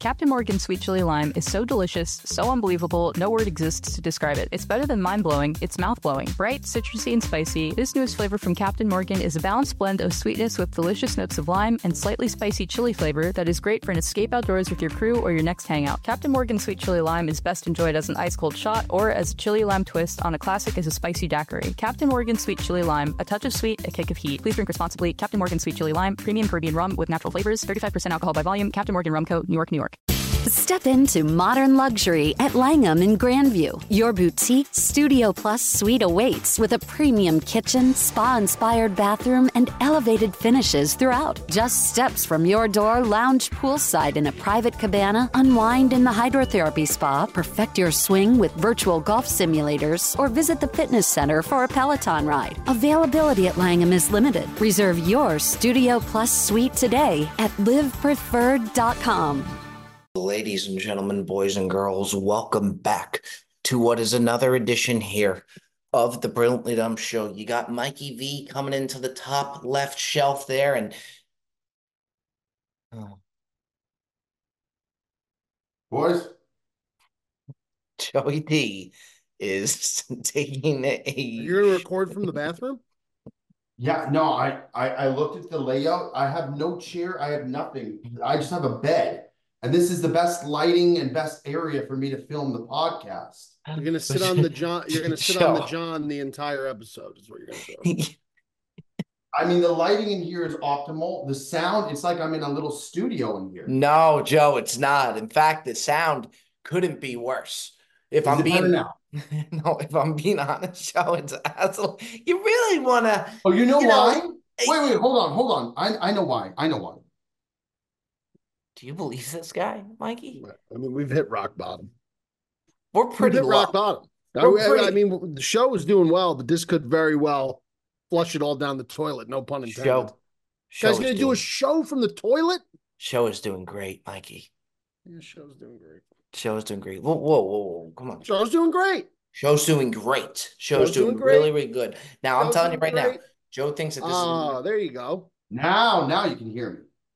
Captain Morgan Sweet Chili Lime is so delicious, so unbelievable, no word exists to describe it. It's better than mind-blowing, it's mouth-blowing. Bright, citrusy, and spicy, this newest flavor from Captain Morgan is a balanced blend of sweetness with delicious notes of lime and slightly spicy chili flavor that is great for an escape outdoors with your crew or your next hangout. Captain Morgan Sweet Chili Lime is best enjoyed as an ice-cold shot or as a chili lime twist on a classic as a spicy daiquiri. Captain Morgan Sweet Chili Lime, a touch of sweet, a kick of heat. Please drink responsibly. Captain Morgan Sweet Chili Lime, premium Caribbean rum with natural flavors, 35% alcohol by volume. Captain Morgan Rum Co., New York, New York. Step into modern luxury at Langham in Grandview. Your boutique Studio Plus suite awaits with a premium kitchen, spa-inspired bathroom, and elevated finishes throughout. Just steps from your door, lounge poolside in a private cabana, unwind in the hydrotherapy spa, perfect your swing with virtual golf simulators, or visit the fitness center for a Peloton ride. Availability at Langham is limited. Reserve your Studio Plus suite today at livepreferred.com. Ladies and gentlemen, boys and girls, welcome back to what is another edition here of the Brilliantly Dumb Show. You got Mikey V coming into the top left shelf there, and boys, Joey D is taking a... You're going to record from the bathroom? Yeah, no, I looked at the layout. I have no chair. I have nothing. I just have a bed. And this is the best lighting and best area for me to film the podcast. You're gonna sit on the John. You're gonna sit on the John the entire episode. Is what you're gonna do. I mean, the lighting in here is optimal. The sound, it's like I'm in a little studio in here. No, Joe, it's not. In fact, the sound couldn't be worse. If I'm being honest, Joe, it's absolutely. You really want to? Oh, you know why? Wait, hold on. I know why. Do you believe this guy, Mikey? I mean, we've hit rock bottom. We're pretty hit rock bottom. I mean, the show is doing well, but this could very well flush it all down the toilet. No pun intended. Guy's going to do a show from the toilet? Show is doing great, Mikey. Yeah, show's doing great. Show's doing great. Whoa. Come on. Show's doing great. Show's doing great. Show's doing really, really good. Now, I'm telling you right now, Joe thinks that this is... Oh, there you go. Now you can hear me.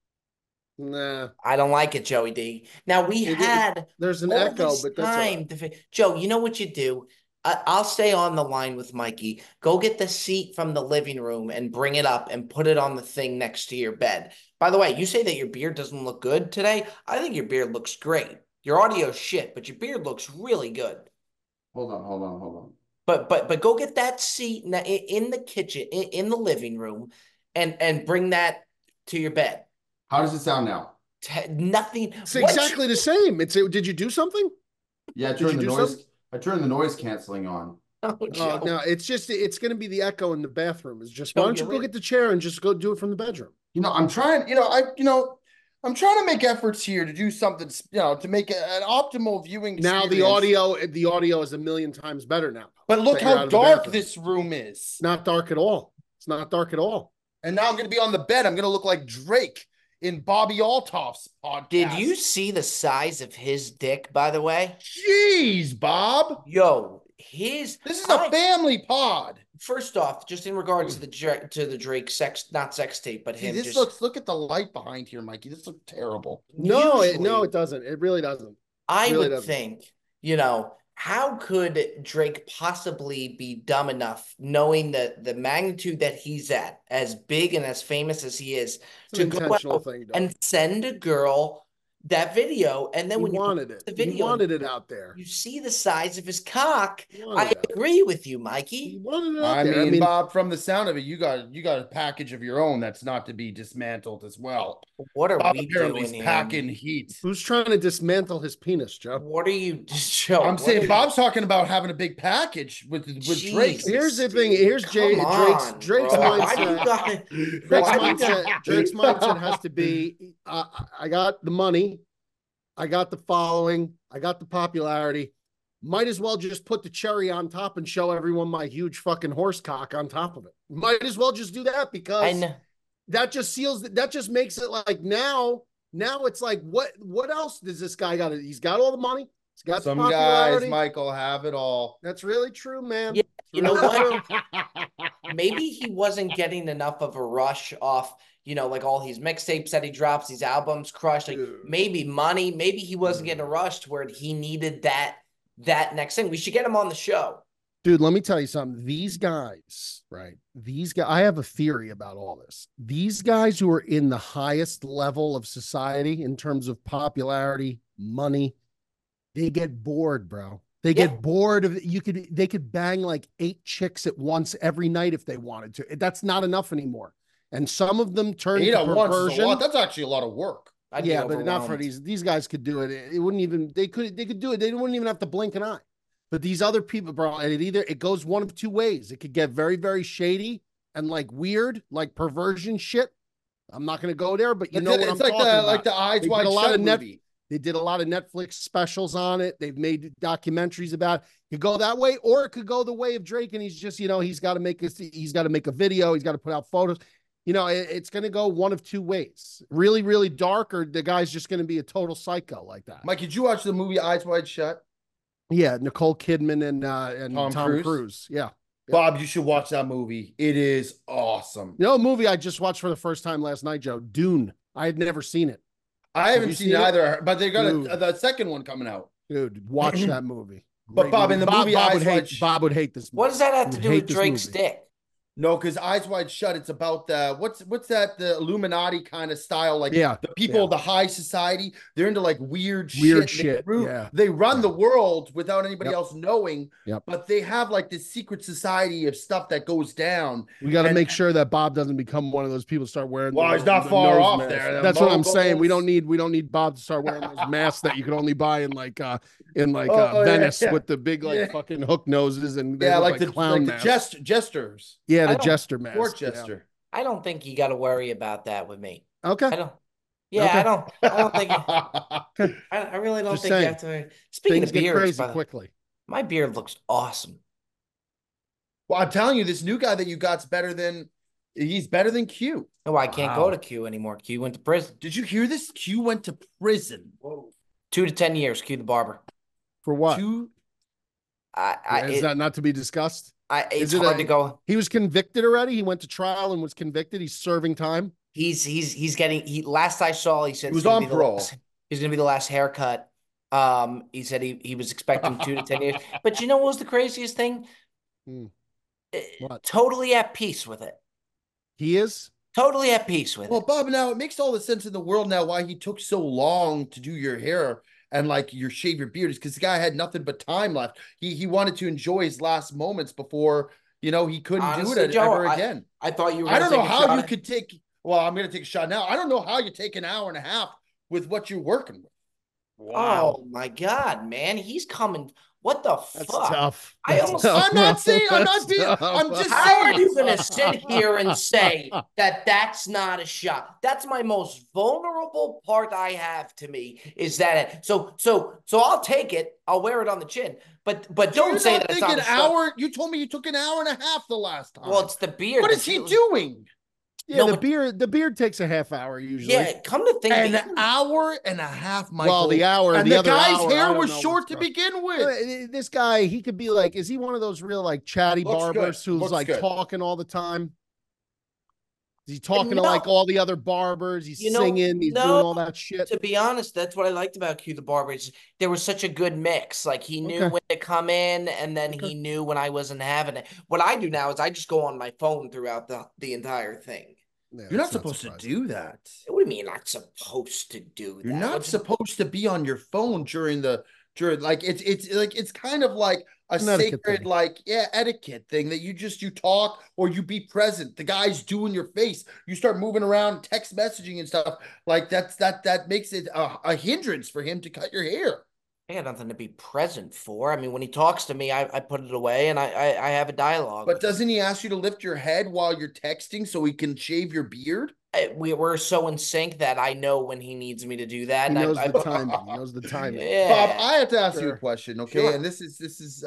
Nah, I don't like it, Joey D. Now there's an echo, but that's time Joe, you know what you do? I'll stay on the line with Mikey. Go get the seat from the living room and bring it up and put it on the thing next to your bed. By the way, you say that your beard doesn't look good today. I think your beard looks great. Your audio's shit, but your beard looks really good. Hold on. But go get that seat in the kitchen, in the living room, and bring that to your bed. How does it sound now? Nothing. It's exactly the same. Did you do something? Yeah, I turned the noise canceling on. Oh, no, it's going to be the echo in the bathroom. It's just, why don't you go get the chair and just go do it from the bedroom? I'm trying, I'm trying to make efforts here to do something, to make an optimal viewing experience. Now the audio is a million times better now. But look how dark this room is. It's not dark at all. It's not dark at all. And now I'm going to be on the bed. I'm going to look like Drake in Bobby Altoff's podcast. Did you see the size of his dick, by the way? Jeez, Bob. Yo, this is a family pod. First off, just in regards to the Drake not sex tape, but him. Look at the light behind here, Mikey. This looks terrible. No, it doesn't. It really doesn't. I would think, how could Drake possibly be dumb enough, knowing the magnitude that he's at, as big and as famous as he is, to go out and send a girl that video, and then when you wanted the video, he wanted it out there. You see the size of his cock. I agree with you, Mikey. He wanted it out there. I mean, Bob, from the sound of it, you got a package of your own that's not to be dismantled as well. What are we doing here? Packing heat. Who's trying to dismantle his penis, Joe? What are you, Joe? I'm saying Bob's talking about having a big package with Drake. Here's the thing. Here's Drake's mindset. Drake's mindset has to be: I got the money. I got the following. I got the popularity. Might as well just put the cherry on top and show everyone my huge fucking horse cock on top of it. Might as well just do that, because that just makes it like now it's like, what else does this guy got? He's got all the money. He's got some the popularity. Guys, Michael, have it all. That's really true, man. Yeah, You know what? Maybe he wasn't getting enough of a rush off, like all these mixtapes that he drops, these albums crushed. Like maybe money, maybe he wasn't getting a rush to where he needed that next thing. We should get him on the show. Dude, let me tell you something. These guys, right? These guys, I have a theory about all this. These guys who are in the highest level of society in terms of popularity, money, they get bored, bro. They get bored of they could bang like 8 chicks at once every night if they wanted to. That's not enough anymore. And some of them turn to perversion. That's actually a lot of work. But not for these guys could do it. It wouldn't even they could do it. They wouldn't even have to blink an eye. But these other people, bro, and it goes one of 2 ways. It could get very, very shady and like weird, like perversion shit. I'm not going to go there, but you know what I'm talking about. Like the Eyes Wide Shut movie. They did a lot of Netflix specials on it. They've made documentaries about it. It could go that way, or it could go the way of Drake, and he's just, he's got to make a video, he's got to put out photos. It's going to go one of 2 ways. Really, really dark, or the guy's just going to be a total psycho like that. Mike, did you watch the movie Eyes Wide Shut? Yeah, Nicole Kidman and Tom Cruise. Yeah. Bob, you should watch that movie. It is awesome. A movie I just watched for the first time last night, Joe. Dune. I had never seen it. I haven't seen it either, but they got the second one coming out. Dude, watch that movie. But Bob, in the movie, Bob would hate this movie. What does that have to do with Drake's dick? No, because Eyes Wide Shut, it's about what's that, the Illuminati kind of style, like the people of the high society. They're into like weird shit. They run the world without anybody else knowing. But they have like this secret society of stuff that goes down. We got to make sure that Bob doesn't become one of those people start wearing. Well, he's not far off there. That's what I'm saying. We don't need Bob to start wearing those masks that you can only buy in Venice with the big fucking hook noses and like the clown the jesters. Yeah, the jester mask. Court jester. I don't think you got to worry about that with me. Okay. I don't. Yeah, okay. I don't think. I really don't think you have to. Speaking of beards, quickly. My beard looks awesome. Well, I'm telling you, this new guy that you got's better than. He's better than Q. No, I can't go to Q anymore. Q went to prison. Did you hear this? Q went to prison. Whoa. 2 to 10 years. Q the barber. For what? Is that not to be discussed? It's hard to go. He was convicted already. He went to trial and was convicted. He's serving time. He's getting. Last I saw, he said he was on parole. He's going to be the last haircut. He said he was expecting 2 to 10 years. But you know what was the craziest thing? What? Totally at peace with it. He is totally at peace with it. Well, Bob, now it makes all the sense in the world now why he took so long to do your hair and like shave your beard is because the guy had nothing but time left. He wanted to enjoy his last moments before, he couldn't Honestly, do it Joe, ever again. I thought you were I don't know how you could take, well, I'm going to take a shot now. I don't know how you take an hour and a half with what you're working with. Wow. Oh my God, man. He's coming. What the That's fuck? Tough. I'm just How are you going to sit here and say that that's not a shot? That's my most vulnerable part I have to me is that. So I'll take it. I'll wear it on the chin. But don't say that it's not an hour. You told me you took an hour and a half the last time. Well, it's the beard. What is he doing? Yeah, no, the beard takes a half hour usually. Yeah, come to think an hour and a half, Michael. Well, the hour and the other guy's hour, hair was short to begin with. This guy, he could be like, is he one of those real like chatty barbers who's like talking all the time? Is he talking to like all the other barbers? He's singing, he's doing all that shit. To be honest, that's what I liked about Q the Barber. There was such a good mix. Like he knew when to come in, and then he knew when I wasn't having it. What I do now is I just go on my phone throughout the entire thing. Yeah, you're not supposed to do that. What do you mean you're not supposed to do that? You're not supposed to be on your phone during like it's kind of like a sacred etiquette thing that you talk or you be present. The guy's doing your face. You start moving around, text messaging and stuff like that makes it a hindrance for him to cut your hair. I got nothing to be present for. I mean, when he talks to me, I put it away and I have a dialogue. But doesn't he ask you to lift your head while you're texting so he can shave your beard? We're so in sync that I know when he needs me to do that. He knows the timing. He knows the timing. Yeah. Bob, I have to ask you a question, okay? Sure. And this is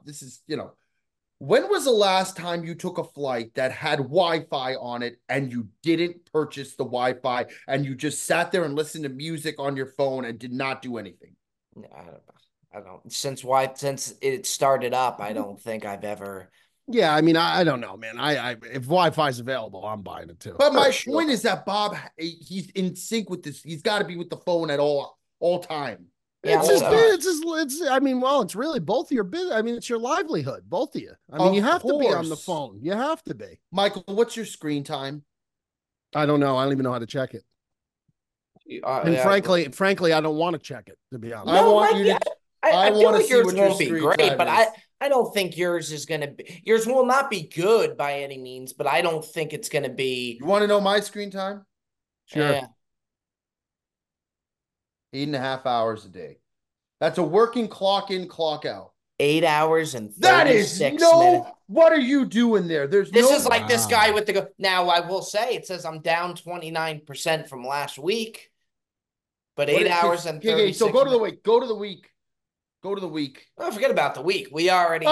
when was the last time you took a flight that had Wi-Fi on it and you didn't purchase the Wi-Fi and you just sat there and listened to music on your phone and did not do anything? I don't. Since it started up, I don't think I've ever Yeah, I mean, I don't know, man. I if Wi-Fi is available, I'm buying it too. But my point is that Bob, he's in sync with this. He's got to be with the phone at all time. Yeah, I mean, well, it's really both of your business. I mean, it's your livelihood, both of you. I mean, you have to be on the phone. You have to be. Michael, what's your screen time? I don't know. I don't even know how to check it. And frankly, I don't want to check it, to be honest. No, I feel like yours won't be great, but I don't think yours is going to be. Yours will not be good by any means, but I don't think it's going to be. You want to know my screen time? Sure. Yeah. 8.5 hours a day. That's a working clock in, clock out. 8 hours and 36 minutes. What are you doing there? This is like this guy with the. Now I will say it says I'm down 29% from last week, but 8 hours and 36. Okay, so go to the week. Go to the week. Go to the week. Oh, forget about the week. We already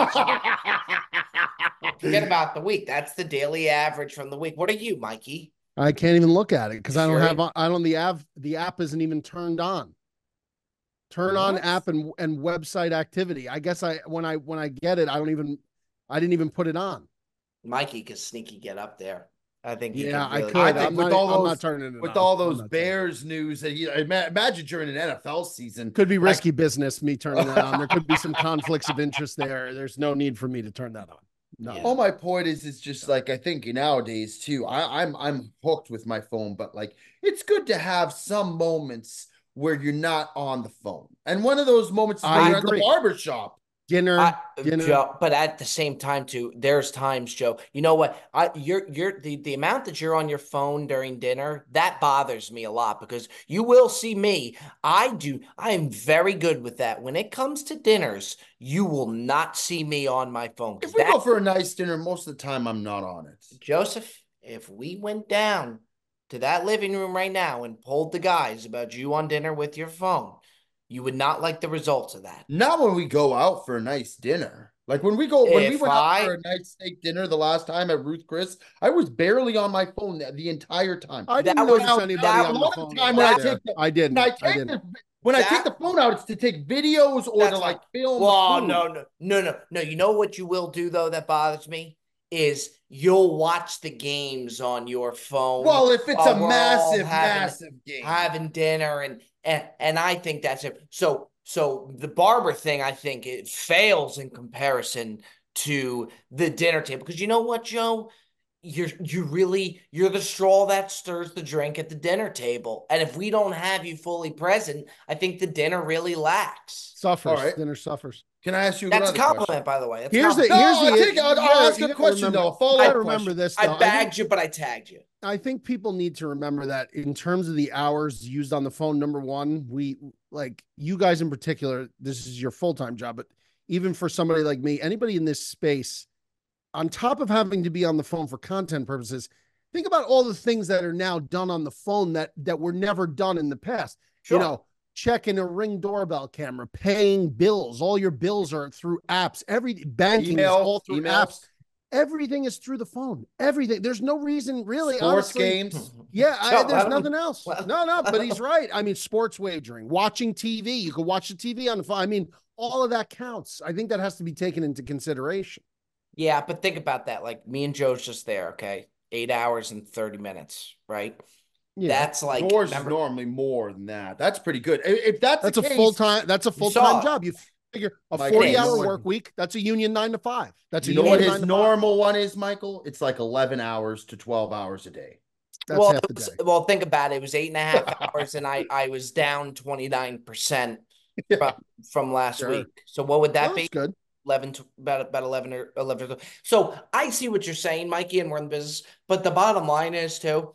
forget about the week. That's the daily average from the week. What are you, Mikey? I can't even look at it because I don't have the app isn't even turned on. Turn on app and website activity. I guess when I get it, I didn't even put it on. Mikey could sneaky get up there. I think. Yeah, I could. I think with all those Bears news that imagine during an NFL season, could be risky business. Me turning that on. There could be some conflicts of interest there. There's no need for me to turn that on. No. All my point is just like I think nowadays too. I'm hooked with my phone, but like it's good to have some moments where you're not on the phone. And one of those moments is when you're at the barbershop. Dinner. Joe, but at the same time too, there's times, Joe, you know what? The amount that you're on your phone during dinner, that bothers me a lot because you will see me. I am very good with that. When it comes to dinners, you will not see me on my phone. If we go for a nice dinner, most of the time I'm not on it. Joseph, if we went down to that living room right now and polled the guys about you on dinner with your phone, you would not like the results of that. Not when we go out for a nice dinner. Like when we went out for a nice steak dinner the last time at Ruth Chris, I was barely on my phone the entire time. I didn't notice anybody on the phone. When I take the phone out, it's to take videos or to like film. Well, no. You know what you will do though that bothers me is you'll watch the games on your phone. Well, if it's a massive game, having dinner and I think that's it. So the barber thing, I think it fails in comparison to the dinner table. Because you know what, Joe? You're the straw that stirs the drink at the dinner table. And if we don't have you fully present, I think the dinner really lacks. Suffers. Right. Dinner suffers. Can I ask you That's a compliment, by the way. I'll ask a question, though. I remember this, though. I bagged you, but I tagged you. I think people need to remember that in terms of the hours used on the phone, number one, we, like you guys in particular, this is your full-time job, but even for somebody like me, anybody in this space, on top of having to be on the phone for content purposes, think about all the things that are now done on the phone that were never done in the past. Sure. You know, checking a Ring doorbell camera, paying bills. All your bills are through apps. Banking is all through apps. Everything is through the phone. Everything. There's no reason, really. Sports games. Yeah, there's nothing else. No, but he's right. I mean, sports wagering, watching TV. You can watch the TV on the phone. I mean, all of that counts. I think that has to be taken into consideration. Yeah, but think about that. Like me and Joe's just there, okay? 8 hours and 30 minutes, right? Yeah. That's like yours is normally more than that. That's pretty good. If that's a full-time job. You figure a 40-hour work week, that's a union 9 to 5. That's you know what his normal one is, Michael? It's like 11 hours to 12 hours a day. That's half the day. Well, think about it. It was 8.5 hours, and I was down 29% from last week. So what would that be? That's good. 11 to about 11 or 11. So I see what you're saying, Mikey, and we're in the business. But the bottom line is too,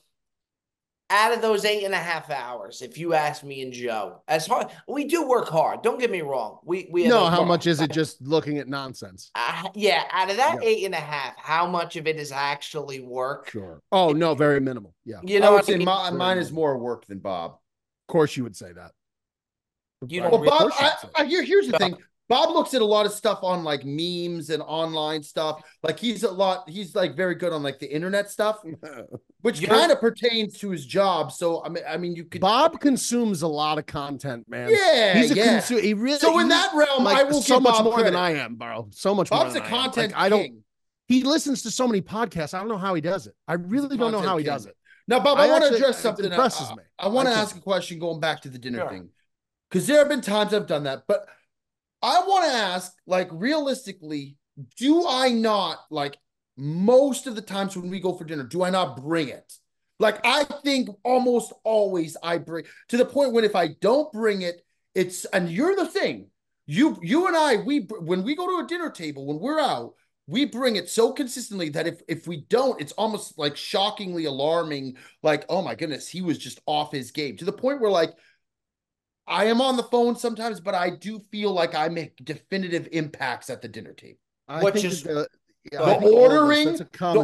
out of those 8.5 hours, if you ask me and Joe, as hard we do work hard. Don't get me wrong. We know how much is it just looking at nonsense? Yeah, out of that 8.5, how much of it is actually work? Sure. Oh no, very minimal. Yeah. You know, I would say mine is more work than Bob. Of course, you would say that. You don't. Well, Bob, here's the thing. Bob looks at a lot of stuff on like memes and online stuff. Like he's like very good on like the internet stuff, which kind of pertains to his job. So I mean, you could. Bob consumes a lot of content, man. Yeah, he's a consumer. He really. So in that realm, like, I will so give much Bob more credit. than I am, bro. So much Bob's more. Bob's a content king. He listens to so many podcasts. I don't know how he does it. I really don't know how he does it. Now, Bob, I want to address something. It impresses me. I want to ask a question going back to the dinner thing, because there have been times I've done that, but I want to ask, like, realistically, do I not, like, most of the times when we go for dinner, do I not bring it? Like, I think almost always I bring, to the point when if I don't bring it, it's, and you're the thing, you and I, when we go to a dinner table, when we're out, we bring it so consistently that if we don't, it's almost like shockingly alarming, like, oh my goodness, he was just off his game, to the point where, like, I am on the phone sometimes, but I do feel like I make definitive impacts at the dinner table. Which is the ordering.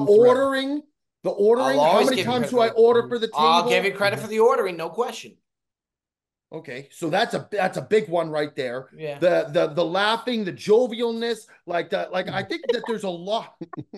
How many times do I order for the table? I'll give you credit for the ordering, no question. Okay, so that's a big one right there. Yeah. The laughing, the jovialness, like I think that there's a lot.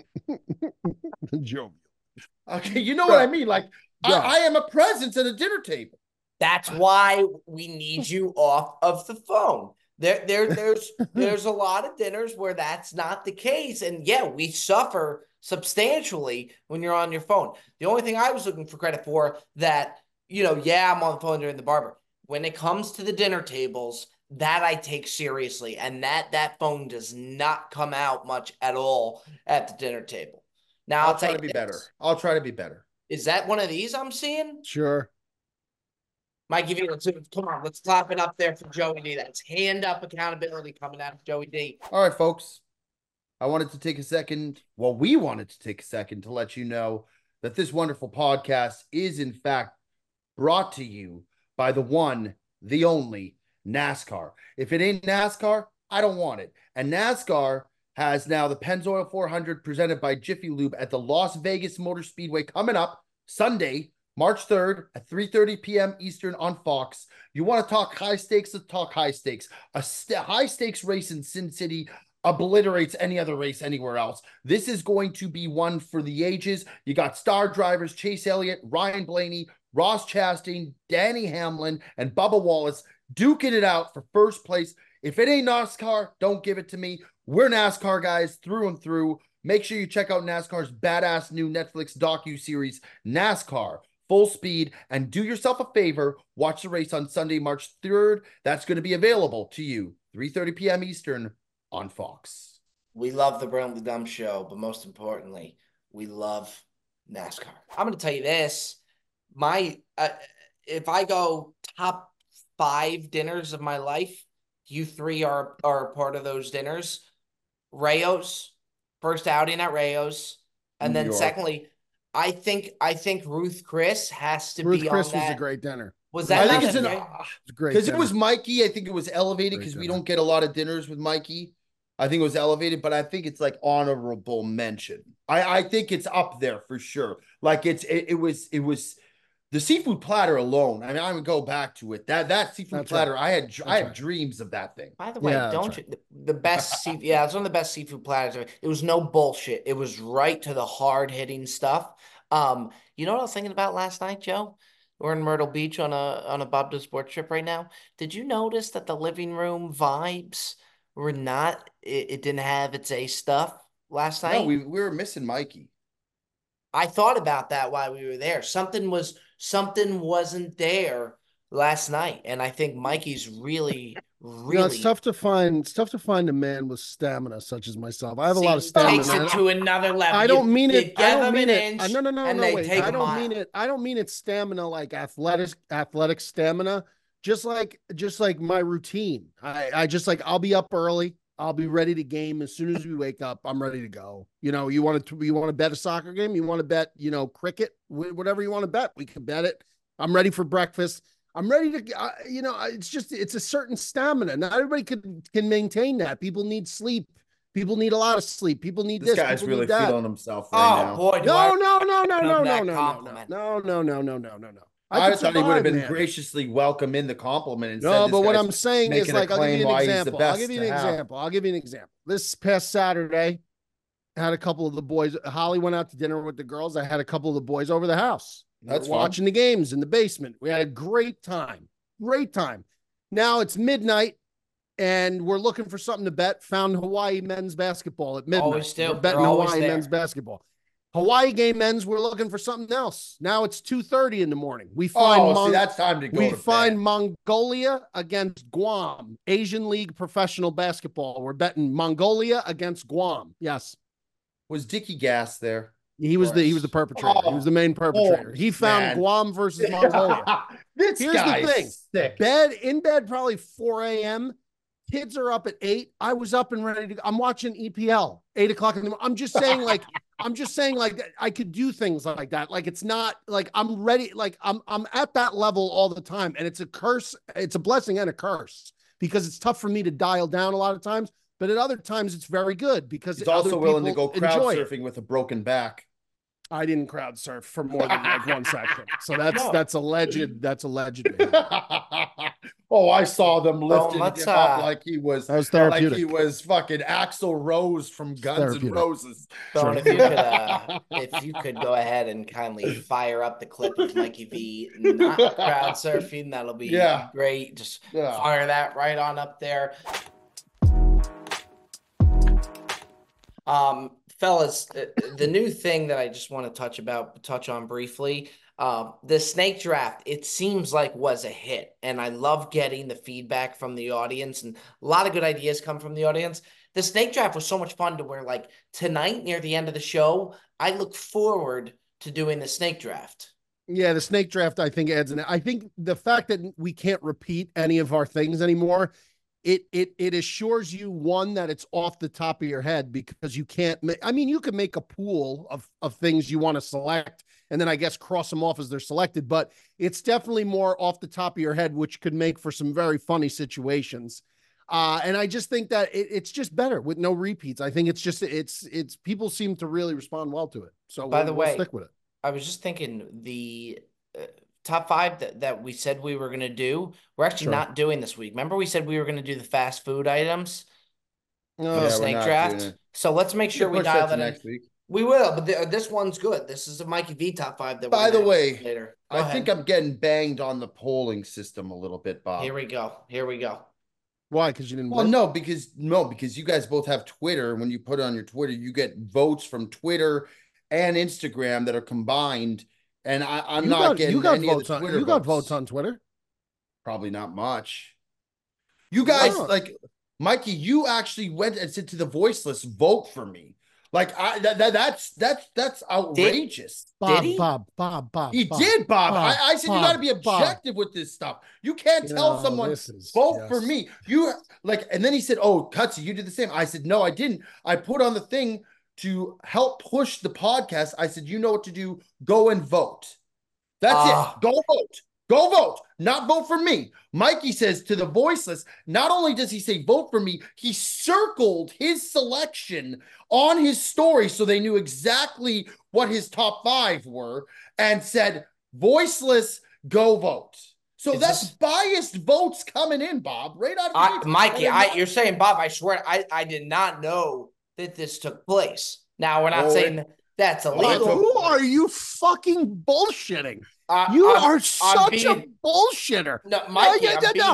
Jovial. Okay, you know what I mean? Like, I am a presence at a dinner table. That's why we need you off of the phone. There's a lot of dinners where that's not the case. And yeah, we suffer substantially when you're on your phone. The only thing I was looking for credit for that, I'm on the phone during the barber. When it comes to the dinner tables, that I take seriously. And that phone does not come out much at all at the dinner table. Now I'll try to be better. I'll try to be better. Is that one of these I'm seeing? Sure. Mike, come on, let's clap it up there for Joey D. That's hand up accountability coming out of Joey D. All right, folks. I wanted to take a second. Well, we wanted to take a second to let you know that this wonderful podcast is, in fact, brought to you by the one, the only NASCAR. If it ain't NASCAR, I don't want it. And NASCAR has now the Pennzoil 400 presented by Jiffy Lube at the Las Vegas Motor Speedway coming up Sunday, March 3rd at 3:30 p.m. Eastern on Fox. You want to talk high stakes? Let's talk high stakes. A high stakes race in Sin City obliterates any other race anywhere else. This is going to be one for the ages. You got star drivers Chase Elliott, Ryan Blaney, Ross Chastain, Danny Hamlin, and Bubba Wallace duking it out for first place. If it ain't NASCAR, don't give it to me. We're NASCAR guys through and through. Make sure you check out NASCAR's badass new Netflix docu-series, NASCAR Full Speed, and do yourself a favor, watch the race on Sunday, March 3rd. That's going to be available to you, 3:30 p.m. Eastern on Fox. We love the Brilliantly Dumb show, but most importantly, we love NASCAR. I'm going to tell you this. If I go top 5 dinners of my life, you 3 are a part of those dinners. Rayo's, first outing at Rayo's, and then secondly, I think Ruth Chris has to be on that. Ruth Chris was a great dinner. Was that? I think it's great because it was Mikey. I think it was elevated because we don't get a lot of dinners with Mikey. I think it was elevated, but I think it's like honorable mention. I think it's up there for sure. Like it was the seafood platter alone. I mean, I would go back to it. That seafood platter. Right. I had dreams of that thing. By the way, the best seafood? Yeah, it's one of the best seafood platters. It was no bullshit. It was right to the hard hitting stuff. You know what I was thinking about last night, Joe? We're in Myrtle Beach on a Bob Does Sports trip right now. Did you notice that the living room vibes were not? It didn't have its A stuff last night. No, we were missing Mikey. I thought about that while we were there. Something wasn't there last night, and I think Mikey's really. It's tough to find. It's tough to find a man with stamina such as myself. I have a lot of stamina. Takes it to another level. I don't mean it. I don't mean it. No. Wait. I don't mean it. I don't mean it. Stamina like athletic stamina. Just like my routine. I just like I'll be up early. I'll be ready to game as soon as we wake up. I'm ready to go. You want to bet a soccer game? You want to bet cricket? Whatever you want to bet, we can bet it. I'm ready for breakfast. I'm ready to, it's a certain stamina. Not everybody can maintain that. People need sleep. People need a lot of sleep. People need this. This guy's really feeling himself right now. Oh boy! No. I thought he would have been graciously welcome in the compliment. No, but what I'm saying is like, I'll give you an example. This past Saturday, I had a couple of the boys. Holly went out to dinner with the girls. I had a couple of the boys over the house. That's watching the games in the basement. We had a great time. Now it's midnight. and we're looking for something to bet. Found Hawaii men's basketball at midnight. Always do. We're betting Hawaii men's basketball. Hawaii game ends. We're looking for something else. Now it's 2:30 in the morning. We find that's time to go. We find Mongolia against Guam, Asian League professional basketball. We're betting Mongolia against Guam. Yes. Was Dickie Gas there? He was the perpetrator. He was the main perpetrator. He found Guam versus Mongolia. Here's the thing. Sick. In bed probably 4 a.m. Kids are up at 8. I was up and ready to. I'm watching EPL 8 o'clock in the morning. I'm just saying like I could do things like that. Like it's not like I'm ready. Like I'm at that level all the time, and it's a curse. It's a blessing and a curse because it's tough for me to dial down a lot of times. But at other times, it's very good because it's also willing to go crowd surfing with a broken back. I didn't crowd surf for more than like 1 second. So that's alleged. That's alleged. Oh, I saw them lifting him up like he was therapeutic. Like he was fucking Axl Rose from Guns N' Roses. So if you could go ahead and kindly fire up the clip of Mikey V not crowd surfing, that'll be great. Just fire that right on up there. Fellas, the new thing that I just want to touch on briefly, the snake draft, it seems like was a hit, and I love getting the feedback from the audience, and a lot of good ideas come from the audience. The snake draft was so much fun to where, like, tonight near the end of the show, I look forward to doing the snake draft. Yeah, the snake draft, I think, adds I think the fact that we can't repeat any of our things anymore, it assures you, one, that it's off the top of your head because you can't you could make a pool of things you want to select and then I guess cross them off as they're selected, but it's definitely more off the top of your head, which could make for some very funny situations. And I just think that it's just better with no repeats. I think it's people seem to really respond well to it. So we'll stick with it. I was just thinking the top 5 that we said we were going to do, we're actually not doing this week. Remember we said we were going to do the fast food items for the snake draft? So let's make sure we dial that in. Next week. We will, but this one's good. This is a Mikey V top 5 that by the way, later. I think I'm getting banged on the polling system a little bit, Bob. Here we go. Why? Because you didn't win? No, because you guys both have Twitter. When you put it on your Twitter, you get votes from Twitter and Instagram that are combined. And I'm not getting any of the Twitter votes. You got votes on Twitter? Probably not much. You guys, like, Mikey, you actually went and said to the voiceless, vote for me. Like, that's outrageous. Bob. He did, Bob. I said you got to be objective with this stuff. You can't tell someone, vote for me. And then he said, oh, Cutsy, you did the same. I said, no, I didn't. I put on the thing to help push the podcast. I said, you know what to do. Go and vote. That's it. Go vote. Go vote. Not vote for me. Mikey says to the voiceless, not only does he say vote for me, he circled his selection on his story so they knew exactly what his top 5 were and said, voiceless, go vote. So that's biased votes coming in, Bob. Right out of the Mikey, you're saying, Bob, I swear I did not know that this took place. Now, we're not saying that's illegal. Who are you fucking bullshitting? You are such a bullshitter. No, Mikey,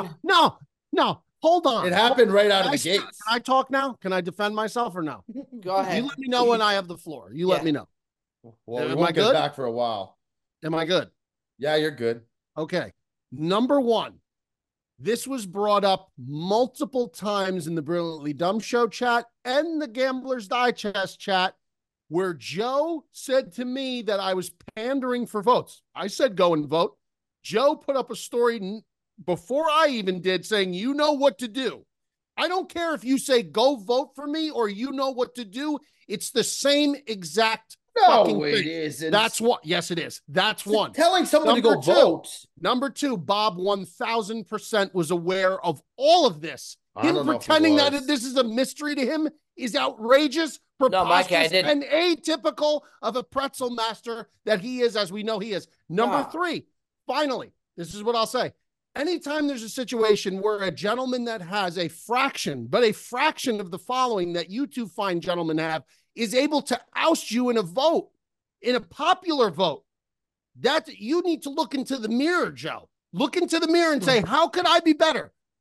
no. Hold on. It happened right out of the gates. Can I talk now? Can I defend myself or no? Go ahead. You let me know when I have the floor. You let me know. Well, we won't get back for a while. Am I good? Yeah, you're good. Okay. Number 1. This was brought up multiple times in the Brilliantly Dumb Show chat and the Gamblers Digest chat, where Joe said to me that I was pandering for votes. I said, go and vote. Joe put up a story before I even did saying, you know what to do. I don't care if you say, go vote for me, or you know what to do. It's the same exact fucking thing. It isn't. That's what. Yes, it is. That's one. Telling someone to go vote. Number 2, Bob 1000% was aware of all of this. Him pretending that this is a mystery to him is outrageous, preposterous, and atypical of a pretzel master that he is, as we know he is. Number 3, finally, this is what I'll say. Anytime there's a situation where a gentleman that has a fraction of the following that you two fine gentlemen have is able to oust you in a vote, in a popular vote, that you need to look into the mirror, Joe. Look into the mirror and say, how could I be better?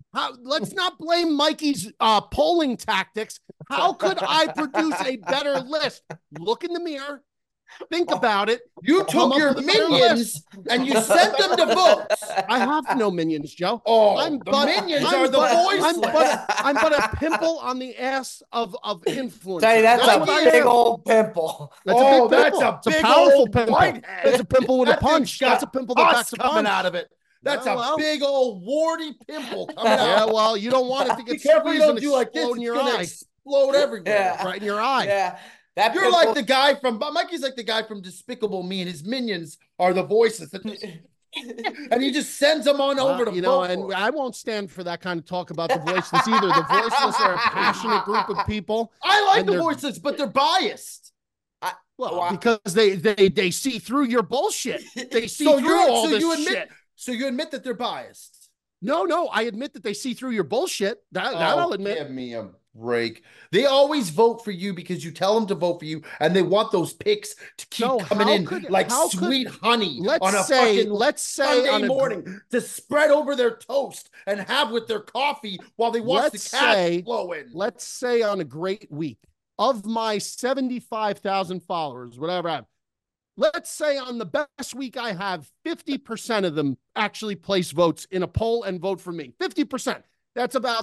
Let's not blame Mikey's polling tactics. How could I produce a better list? Look in the mirror. Think about it. You took your minions and you sent them to votes. I have no minions, Joe. Minions are the voiceless. I'm but a pimple on the ass of influence. That's a big old pimple. That's a big that's pimple. a big powerful old pimple. whitehead. That's a pimple with a punch. That's a pimple that backs a punch. Coming out of it. That's a big old warty pimple coming out. Yeah, well, you don't want it to get squeezed and do like this. In your eye. Explode everywhere. Right in your eye. Yeah. You're like the guy from Mikey's like the guy from Despicable Me, and his minions are the voices. And he just sends them on over to vote. And I won't stand for that kind of talk about the voiceless either. The voiceless are a passionate group of people. I like the voiceless, but they're biased. Because they see through your bullshit. They see through all this shit. So you admit that they're biased? No, I admit that they see through your bullshit. That I'll admit. Give me a break. They always vote for you because you tell them to vote for you, and they want those picks to keep coming in like sweet honey on a fucking Sunday morning to spread over their toast and have with their coffee while they watch the cash flow in. Let's say on a great week, of my 75,000 followers, whatever I have, let's say on the best week I have, 50% of them actually place votes in a poll and vote for me. 50%. That's about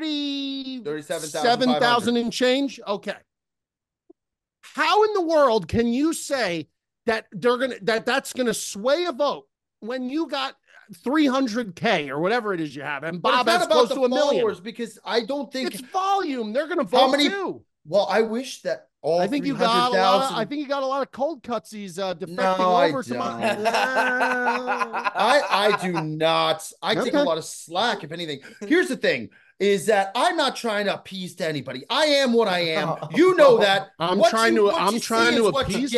37,000 and change. Okay. How in the world can you say that that's gonna sway a vote when you got 300K or whatever it is you have, and Bob has close to 1 million? Because I don't think it's volume. They're gonna vote too. Well, I wish that I think you got a lot of cold cutsies defecting over to my. I do not. I take a lot of slack, if anything. Here's the thing: is that I'm not trying to appease to anybody. I am what I am. You know that. I'm trying to appease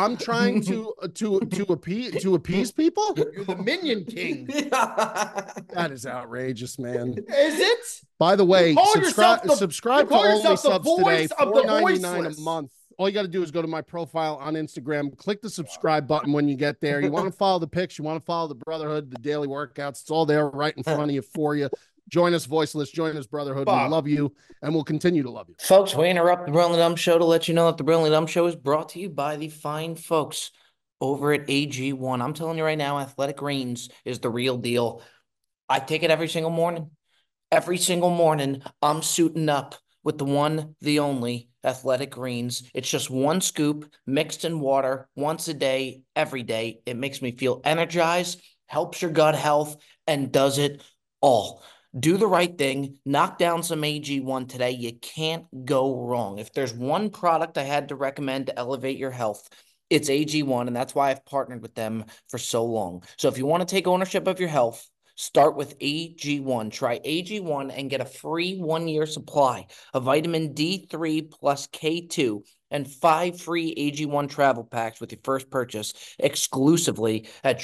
people. You're the minion king. That is outrageous, man. Is it? By the way, subscribe to Only Subs today. $4.99 a month. All you got to do is go to my profile on Instagram, click the subscribe button when you get there. You want to follow the pics, you want to follow the Brotherhood, the daily workouts. It's all there right in front of you for you. Join us, Voiceless. Join us, Brotherhood. We love you, and we'll continue to love you. Folks, we interrupt the Brilliantly Dumb Show to let you know that the Brilliantly Dumb Show is brought to you by the fine folks over at AG1. I'm telling you right now, Athletic Greens is the real deal. I take it every single morning. Every single morning, I'm suiting up with the one, the only Athletic Greens. It's just one scoop mixed in water once a day, every day. It makes me feel energized, helps your gut health, and does it all. Do the right thing. Knock down some AG1 today. You can't go wrong. If there's one product I had to recommend to elevate your health, it's AG1, and that's why I've partnered with them for so long. So if you want to take ownership of your health, start with AG1. Try AG1 and get a free 1-year supply of vitamin D3 plus K2 and 5 free AG1 travel packs with your first purchase exclusively at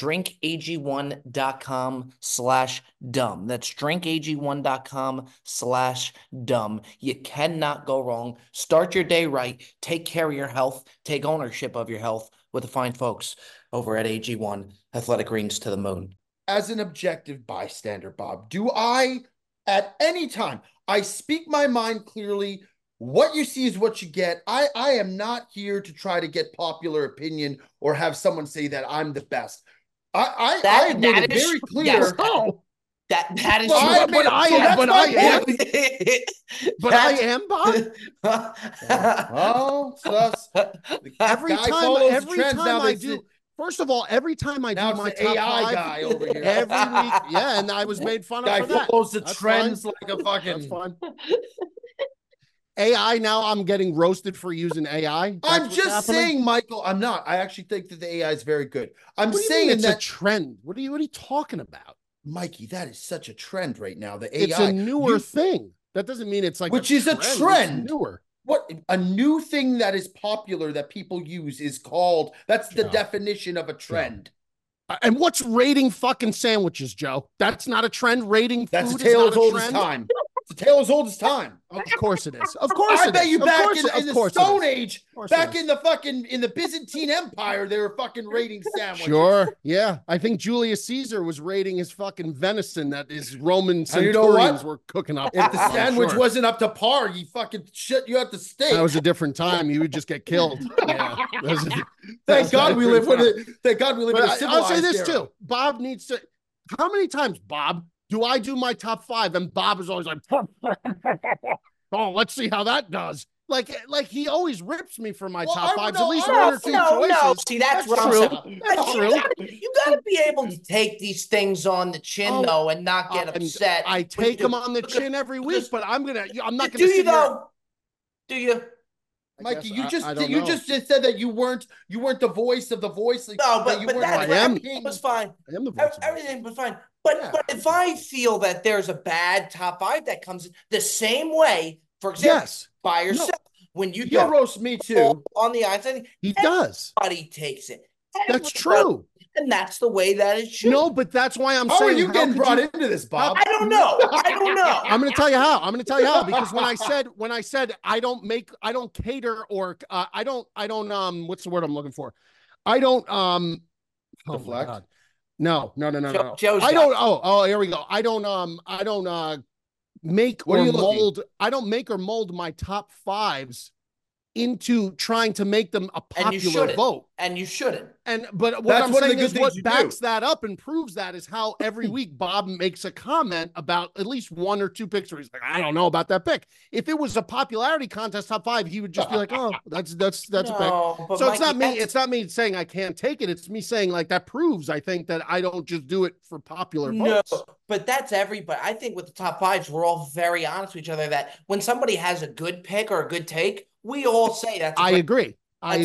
drinkag1.com/dumb. That's drinkag1.com/dumb. You cannot go wrong. Start your day right. Take care of your health. Take ownership of your health with the fine folks over at AG1. Athletic Greens to the moon. As an objective bystander, Bob, do I, at any time, I speak my mind clearly. What you see is what you get. I am not here to try to get popular opinion or have someone say that I'm the best. I have made it very clear. Yes, that is true. But I am, Bob. Every time I do. First of all, every time I do my top AI 5, guy over here. Every week, and I was made fun of for that. Follows the trends like a fucking. That's fine. AI, now I'm getting roasted for using AI. I'm just saying, Michael, I'm not. I actually think that the AI is very good. I'm saying it's a trend. What are you talking about? Mikey, that is such a trend right now. The AI. It's a newer thing. That doesn't mean it's like a trend. It's newer. What a new thing that is popular that people use is called, that's the definition of a trend. And what's rating fucking sandwiches, Joe? That's not a trend. Rating food is not a trend. It's a tale as old as time. Of course it is. Of course I bet you back in the Stone Age, back in the Byzantine Empire, they were fucking raiding sandwiches. Sure. Yeah. I think Julius Caesar was raiding his fucking venison that his Roman centurions were cooking up. If the sandwich wasn't up to par, you fucking shit you at the steak. That was a different time. You would just get killed. Yeah. Thank God we live in a civilized I'll say this era. too. Bob needs to. How many times, Bob, do I do my top 5? And Bob is always like, oh, let's see how that does. Like he always rips me for my top 5s. At least 1 or 2 choices. No. See, that's what I'm saying. That's true. You gotta be able to take these things on the chin though, and not get upset. I take them on the chin every week, but I'm not gonna. Do you though? Do you? Mikey, you just said that you weren't the voice of the voiceless. No, but that I was fine. I am the voice. Everything was fine. But if I feel that there's a bad top 5 that comes in the same way, for example, by yourself, when you roast me too on the outside, he does. Everybody takes it. That's true. And that's the way that it should. No, but that's why I'm saying. How are you getting brought into this, Bob? I don't know. I'm going to tell you how. Because when I said I don't cater or I don't what's the word I'm looking for? I don't deflect. Oh no. Joe's I don't. Oh, here we go. I don't make or mold. I don't make or mold my top 5s into trying to make them a popular vote. And you shouldn't. But what I'm saying is what backs that up and proves that is how every week Bob makes a comment about at least 1 or 2 picks where he's like, I don't know about that pick. If it was a popularity contest top 5, he would just be like, oh, that's a pick. So Mikey, it's not me saying I can't take it. It's me saying like that proves, I think, that I don't just do it for popular votes. No, but that's everybody. I think with the top 5s, we're all very honest with each other that when somebody has a good pick or a good take, we all say that's I agree. I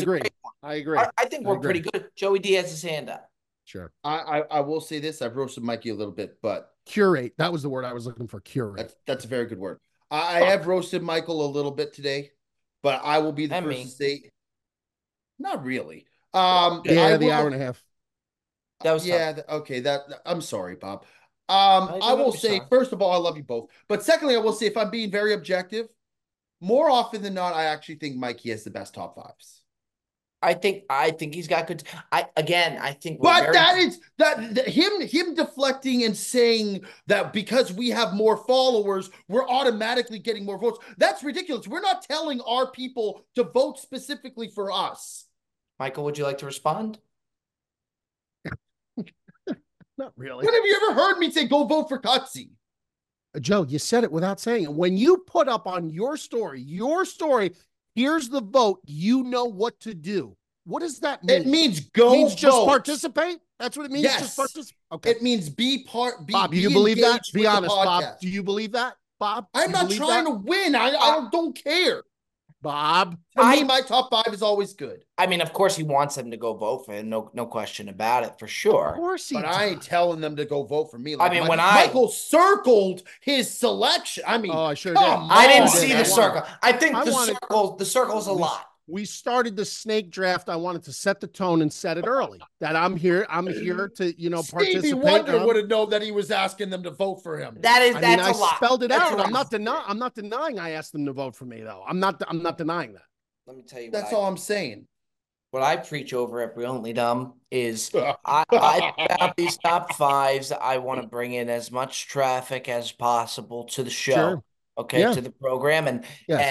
think we're pretty good. Joey D has his hand up. Sure. I will say this. I've roasted Mikey a little bit, but curate. That was the word I was looking for. Curate. That's a very good word. I have roasted Michael a little bit today, but I will be the first to say not really. The hour and a half. That was okay. I'm sorry, Bob. I will say, first of all, I love you both. But secondly, I will say, if I'm being very objective, more often than not, I actually think Mikey has the best top 5s. I think he's got good. I think. But him deflecting and saying that because we have more followers, we're automatically getting more votes. That's ridiculous. We're not telling our people to vote specifically for us. Michael, would you like to respond? Not really. When have you ever heard me say go vote for Cutsy? Joe, you said it without saying it. When you put up on your story, here's the vote, you know what to do. What does that mean? It means vote. Just participate? That's what it means? Yes. Just participate? Okay. It means be part. Bob, do you believe that? Be honest, Bob. Do you believe that, Bob? I'm not trying to win. I don't care. Bob. For me, my top 5 is always good. I mean, of course, he wants them to go vote for him. No question about it, for sure. Of course he does. But I ain't telling them to go vote for me. Like, I mean, Michael circled his selection. I mean, I sure did. I didn't see the circle. I think the circle's a lot. We started the snake draft. I wanted to set the tone and set it early. That I'm here to, participate. Stevie Wonder would have known that he was asking them to vote for him. That's a lot. I spelled it out. I'm not denying I asked them to vote for me, though. I'm not denying that. Let me tell you. That's all I'm saying. What I preach over at Brilliantly Dumb is I have these top 5s. I want to bring in as much traffic as possible to the show, to the program, and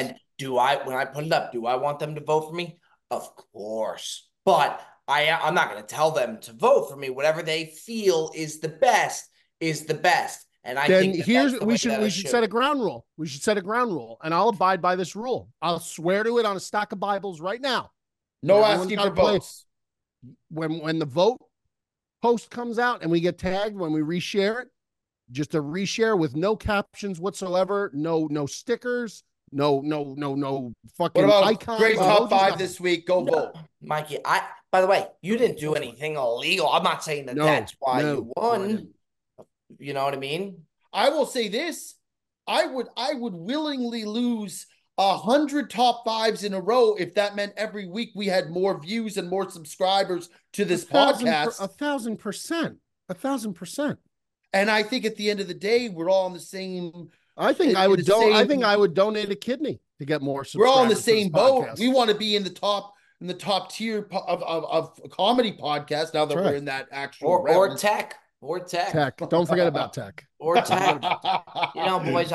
when I put it up, do I want them to vote for me? Of course, but I'm not going to tell them to vote for me. Whatever they feel is the best is the best. And I think we should set a ground rule. We should set a ground rule, and I'll abide by this rule. I'll swear to it on a stack of Bibles right now. No asking for votes. When the vote post comes out and we get tagged, when we reshare it, just a reshare with no captions whatsoever, no stickers, no fucking icons. Great top 5 this week. Go vote. Mikey, by the way, you didn't do anything illegal. I'm not saying that's why you won. You know what I mean? I will say this. I would willingly lose 100 top 5s in a row if that meant every week we had more views and more subscribers to this podcast. 1,000%. 1,000%. And I think at the end of the day, we're all on the I think I would I think I would donate a kidney to get more subscribers. We're all in the same boat. Podcast. We want to be in the top tier of comedy podcast now that we're in that actual or tech. Or tech. Don't forget about tech. Or tech. Boys,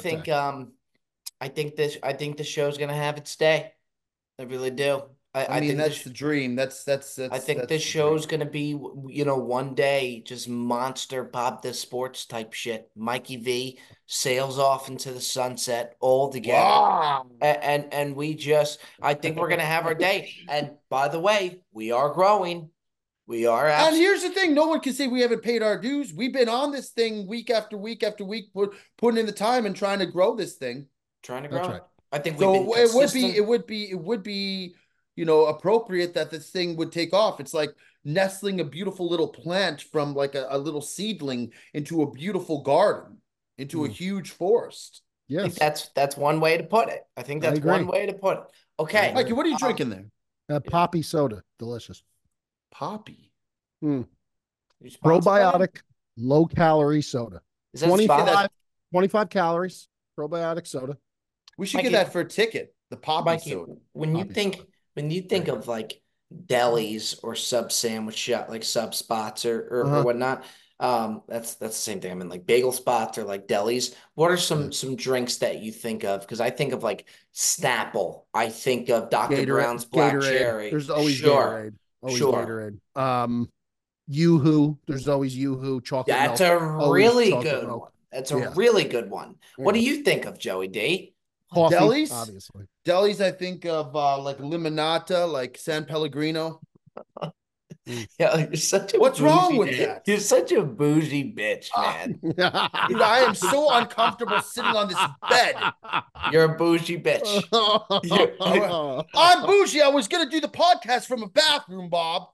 I think the show's gonna have its day. I really do. I mean, that's the dream. That's. I think this show's gonna be, one day just monster pop this sports type shit. Mikey V sails off into the sunset all together, wow. and I think we're gonna have our day. And by the way, we are growing. We are. And here's the thing: no one can say we haven't paid our dues. We've been on this thing week after week after week, putting in the time and trying to grow this thing. Trying to grow. Right. I think so. It would be. Appropriate that this thing would take off. It's like nestling a beautiful little plant from like a little seedling into a beautiful garden, into a huge forest. Yes. I think that's one way to put it. I think that's one way to put it. Okay. Mikey, what are you drinking there? Poppy soda. Delicious. Poppy. Probiotic, low-calorie soda. Is that 25 calories, probiotic soda. We should get that for a ticket, the Poppy soda. When you think of like delis or sub sandwich shop, like sub spots or whatnot, that's the same thing. I mean, like bagel spots or like delis. What are some drinks that you think of? Because I think of like Snapple. I think of Dr. Brown's Black Cherry. There's always Gatorade. Always Gatorade. Yoo-hoo. There's always Yoo-hoo chocolate. That's milk. A really good one. That's a really good one. What do you think of, Joey D? Coffee, delis, obviously. Delis, I think of like Limonata, like San Pellegrino. Yeah, you're such a What's wrong with that? You're such a bougie bitch, man. Dude, I am so uncomfortable sitting on this bed. You're a bougie bitch. I'm bougie. I was gonna do the podcast from a bathroom, Bob.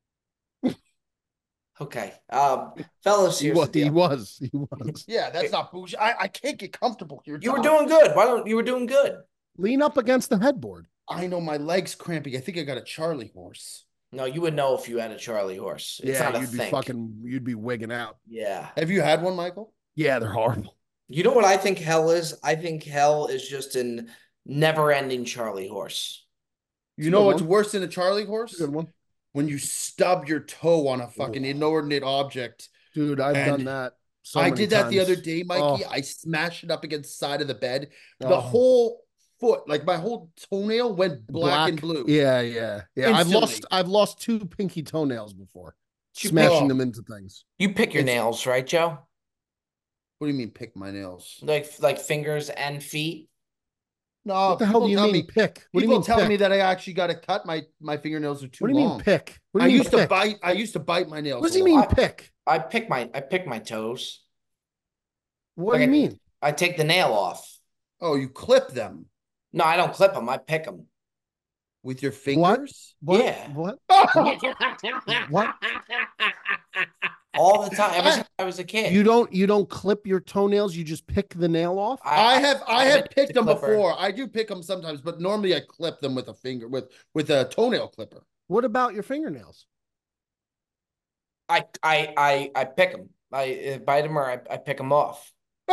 Okay. Fellas, he was. Yeah, that's not bougie. I can't get comfortable here. You were doing good. You were doing good. Lean up against the headboard. I know my leg's cramping. I think I got a Charlie horse. No, you would know if you had a Charlie horse. It's not you'd be wigging out. Yeah. Have you had one, Michael? Yeah, they're horrible. You know what I think hell is? I think hell is just an never-ending Charlie horse. You know what's worse than a Charlie horse? Good one. When you stub your toe on a fucking inordinate object. Dude, I've done that. I did that the other day, Mikey. I smashed it up against the side of the bed. The whole foot, like my whole toenail went black and blue. Yeah. Instantly. I've lost 2 pinky toenails before. Smashing them into things. You pick your nails, right, Joe? What do you mean pick my nails? Like fingers and feet? No, what the hell do you mean pick? What do you mean tell me that I actually got to cut my fingernails are too long. What do you mean pick? I used to bite my nails. What does he mean pick? I pick my toes. What do you mean? I take the nail off. Oh, you clip them? No, I don't clip them. I pick them. With your fingers? What? Yeah. What? What? All the time, ever since I was a kid. You don't clip your toenails. You just pick the nail off. I have picked them before. I do pick them sometimes, but normally I clip them with a finger with a toenail clipper. What about your fingernails? I pick them. I bite them or I pick them off.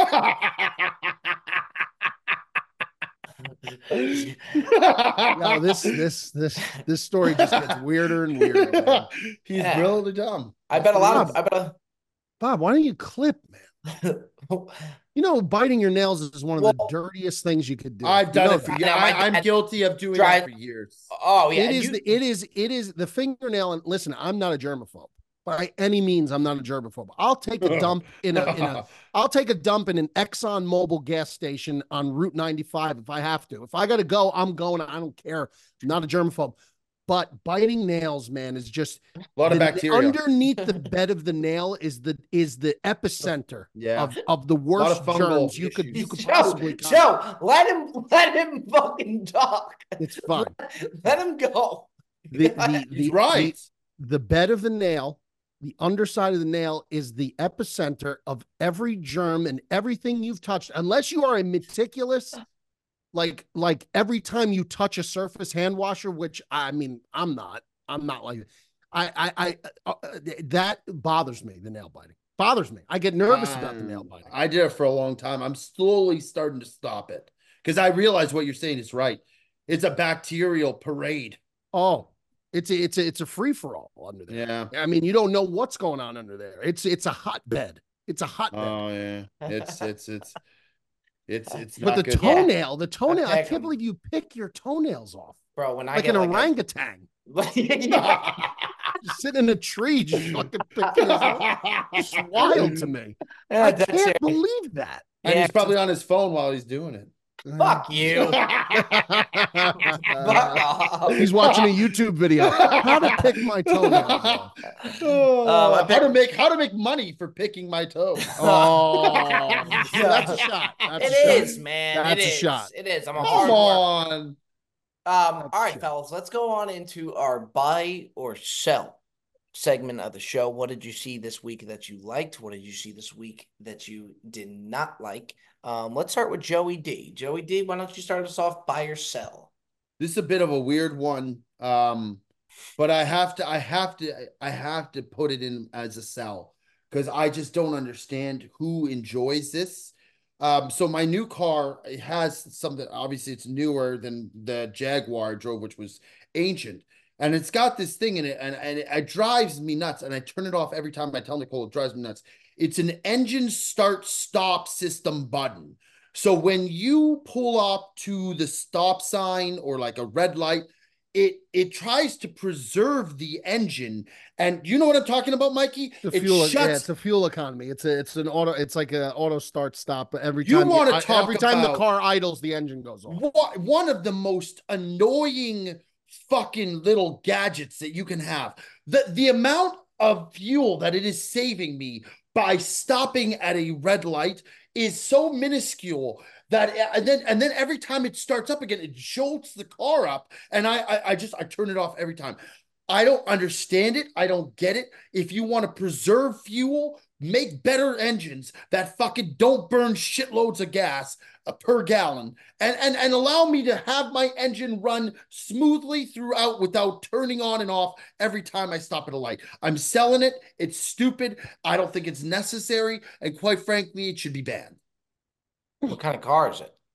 No, this story just gets weirder and weirder. Man. He's really dumb. I bet a lot of Bob, why don't you clip, man? Biting your nails is one of the dirtiest things you could do. I've done it for years. I'm guilty of doing that for years. Oh yeah, it is the fingernail. And listen, I'm not a germaphobe. By any means, I'm not a germaphobe. I'll take a dump in an Exxon Mobil gas station on Route 95 if I have to. If I got to go, I'm going. I don't care. I'm not a germaphobe. But biting nails, man, is just a lot of bacteria. Underneath the bed of the nail is the epicenter of the worst germs you could possibly. Joe, let him fucking talk. It's fine. Let him go. He's right. The bed of the nail. The underside of the nail is the epicenter of every germ and everything you've touched. Unless you are a meticulous, like every time you touch a surface hand washer, which I mean, I'm not like that. That bothers me, the nail biting. Bothers me. I get nervous about the nail biting. I did it for a long time. I'm slowly starting to stop it because I realize what you're saying is right. It's a bacterial parade. Oh, it's a free for all under there. Yeah. I mean, you don't know what's going on under there. It's a hotbed. It's a hotbed. Oh yeah. It's but the good. toenail, I Attack can't 'em. believe you pick your toenails off Bro, when I like get an like orangutan. a... Just sitting in a tree, just fucking picking his off. It's wild to me. Yeah, I that's can't serious. believe that. And Yeah, he's probably on his phone while he's doing it. Fuck you. Fuck off. He's watching a YouTube video. How to pick my toenails off. I How to make money for picking my toe. Oh, that's a shot. That's It a shot. is, man. That's It a is. shot. It is. I'm a Come hard worker. on. All right, fellas, let's go on into our buy or sell segment of the show. What did you see this week that you liked? What did you see this week that you did not like? Let's start with Joey D. Joey D, why don't you start us off, buy or sell? This is a bit of a weird one. But I have to put it in as a sell because I just don't understand who enjoys this. So my new car, it has something, obviously it's newer than the Jaguar I drove, which was ancient. And it's got this thing in it, and it drives me nuts. And I turn it off every time I tell Nicole, it drives me nuts. It's an engine start-stop system button. So when you pull up to the stop sign or like a red light, it tries to preserve the engine. And you know what I'm talking about, Mikey? It's a fuel economy. It's like an auto start stop. Every You time wanna talk every time the about- car idles, the engine goes off. One of the most annoying fucking little gadgets that you can have. The amount of fuel that it is saving me by stopping at a red light is so minuscule that and then every time it starts up again, it jolts the car up, and I turn it off every time. I don't understand it. I don't get it. If you want to preserve fuel, make better engines that fucking don't burn shitloads of gas per gallon, and allow me to have my engine run smoothly throughout without turning on and off every time I stop at a light. I'm selling it. It's stupid. I don't think it's necessary, and quite frankly, it should be banned. What kind of car is it?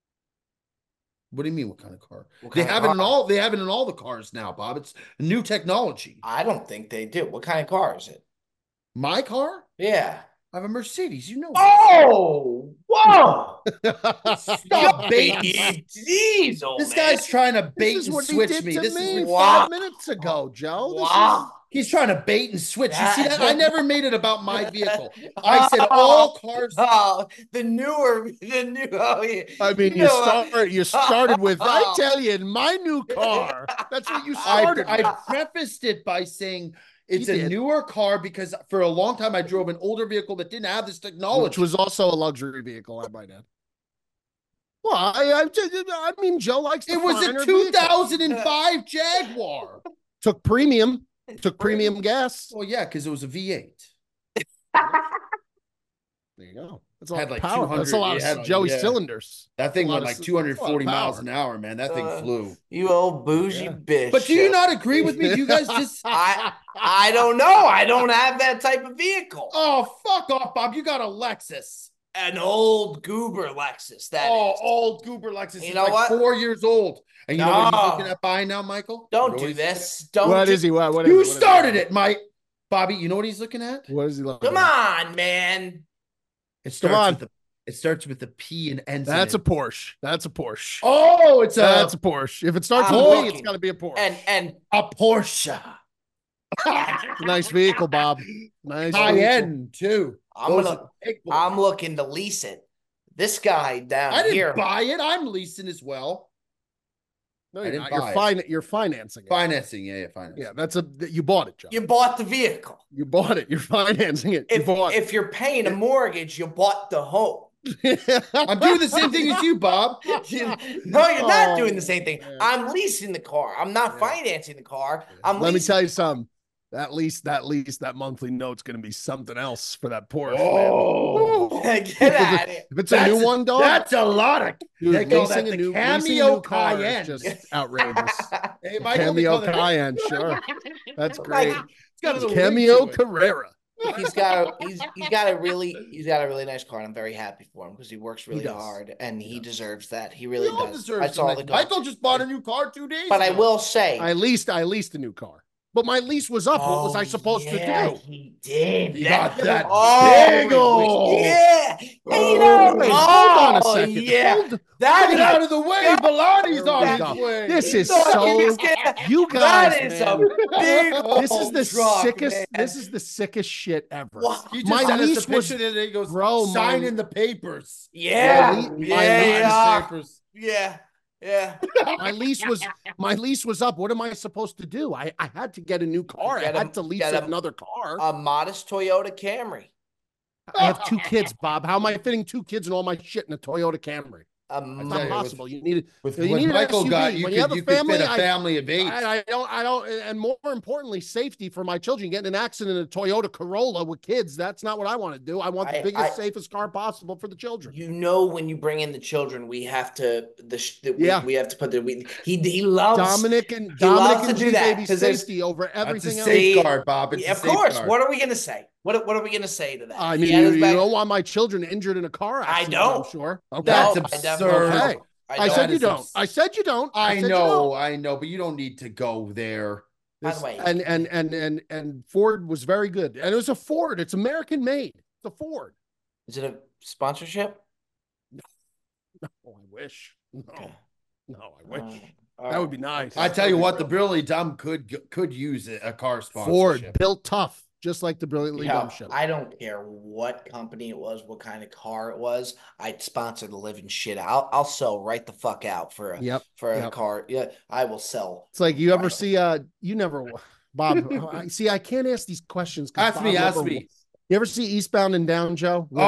What do you mean? What kind of car? What They kind of have it in car? all. They have it in all the cars now, Bob. It's new technology. I don't think they do. What kind of car is it? My car? Yeah. I have a Mercedes. You know. Oh, whoa! Stop baiting. Jeez, old This man. guy's trying to This bait is and what he switch did me. to This me is Wow. 5 minutes ago, Joe. Wow. he's trying to bait and switch. You see that? That- I never made it about my vehicle. I said all cars. Oh, the new. Oh, yeah. I mean, You know, you started with, I tell you, in my new car. That's what you started with. I prefaced it by saying it's You a did. newer car because for a long time I drove an older vehicle that didn't have this technology. Which was also a luxury vehicle, I might add. Well, I mean, Joe likes the it was finer a vehicle. 2005 Jaguar. Took premium gas. Well, yeah, because it was a V8. There you go. That's a Had lot of like power. That's a 200 lot it had, of Joey yeah. cylinders. That thing A lot went of- like 240 a lot of miles power. an hour, man. That thing flew. You old bougie Yeah. bitch. But do you not agree with me? Do you guys just I don't know. I don't have that type of vehicle. Oh, fuck off, Bob. You got a Lexus. An old goober Lexus. That Oh, is. old goober Lexus. You It's know like what? 4 years old. And you know what he's No. looking at buying now, Michael? Don't You know do what he's this. Don't. What do- is he? What looking is at? You it? What is it? started it, Mike. Bobby, you know what he's looking at? What is he looking Come at? on, man. It Come on. starts with the P and ends. That's a in it. Porsche. That's a Porsche. Oh, it's That's a Porsche. If it starts I'm with a P, looking. it's got to be a Porsche. And a Porsche. It's a nice vehicle, Bob. Nice High vehicle. end too. I'm Those gonna. are big boys. I'm looking to lease it. This guy down I didn't here. buy it. I'm leasing as well. No, I you're didn't not. buy You're financing it. Financing, yeah, financing. Yeah, you bought it, Joe. You bought the vehicle. You bought it. You're financing it. You bought If you're paying a mortgage, you bought the home. it. I'm doing the same thing as you, Bob. No, you're not doing the same thing. man. I'm leasing the car. I'm not Yeah. financing the car. I'm Let me leasing. tell you something. That monthly note's going to be something else for that Porsche. Oh, man. Get out of here. If it's a new one, dog, That's a lot of. dude, they call that leasing the leasing a Cameo new car is Cayenne. just outrageous. Hey, Michael, they Cameo call that- Cayenne, sure. That's great. Like, It's got a little Cameo ring to it. Carrera. he's got a really nice car, and I'm very happy for him because he works really hard, and he deserves that. He really does. I saw the Michael just bought a new car 2 days but ago. I will say, I leased a new car. But my lease was up. What was I supposed to do? He did. He got that big old. Yeah. Hey, hold on a second. Yeah. Get out of the way. Bilotti's on his way. This is so. You guys, that is man. a big. This is the truck, sickest. Man. This is the sickest shit ever. What? He just sent us a picture and he goes, sign in the papers. Yeah. Papers. Yeah. My lease was up. What am I supposed to do? I had to get a new car. I had to lease another car. A modest Toyota Camry. I have 2 kids, Bob. How am I fitting 2 kids and all my shit in a Toyota Camry? It's not possible. You need what Michael got. You could fit a family of 8. I don't. And more importantly, safety for my children. Getting in an accident in a Toyota Corolla with kids. That's not what I want to do. I want the biggest, safest car possible for the children. When you bring in the children, we have to. We have to put the. He loves Dominic and do that baby safety over everything else. Safeguard, Bob. It's of course. What are we gonna say? What are we going to say to that? I mean, you don't want my children injured in a car accident. I don't. I'm sure. Okay. That's absurd. Okay. I said you don't. I said you don't. I know, but you don't need to go there. By the way, and Ford was very good, and it was a Ford. It's American made. It's a Ford. Is it a sponsorship? No, I wish. No, I wish. That would be nice. I tell you what, the Brilliantly Dumb could use a car sponsorship. Ford built tough. Just like the Brilliantly Dumb show. I don't care what company it was, what kind of car it was. I'd sponsor the living shit out. I'll sell right the fuck out for a car. Yeah, I will sell. It's like you ever see you never Bob. See, I can't ask these questions. Ask me. You ever see Eastbound and Down, Joe? With,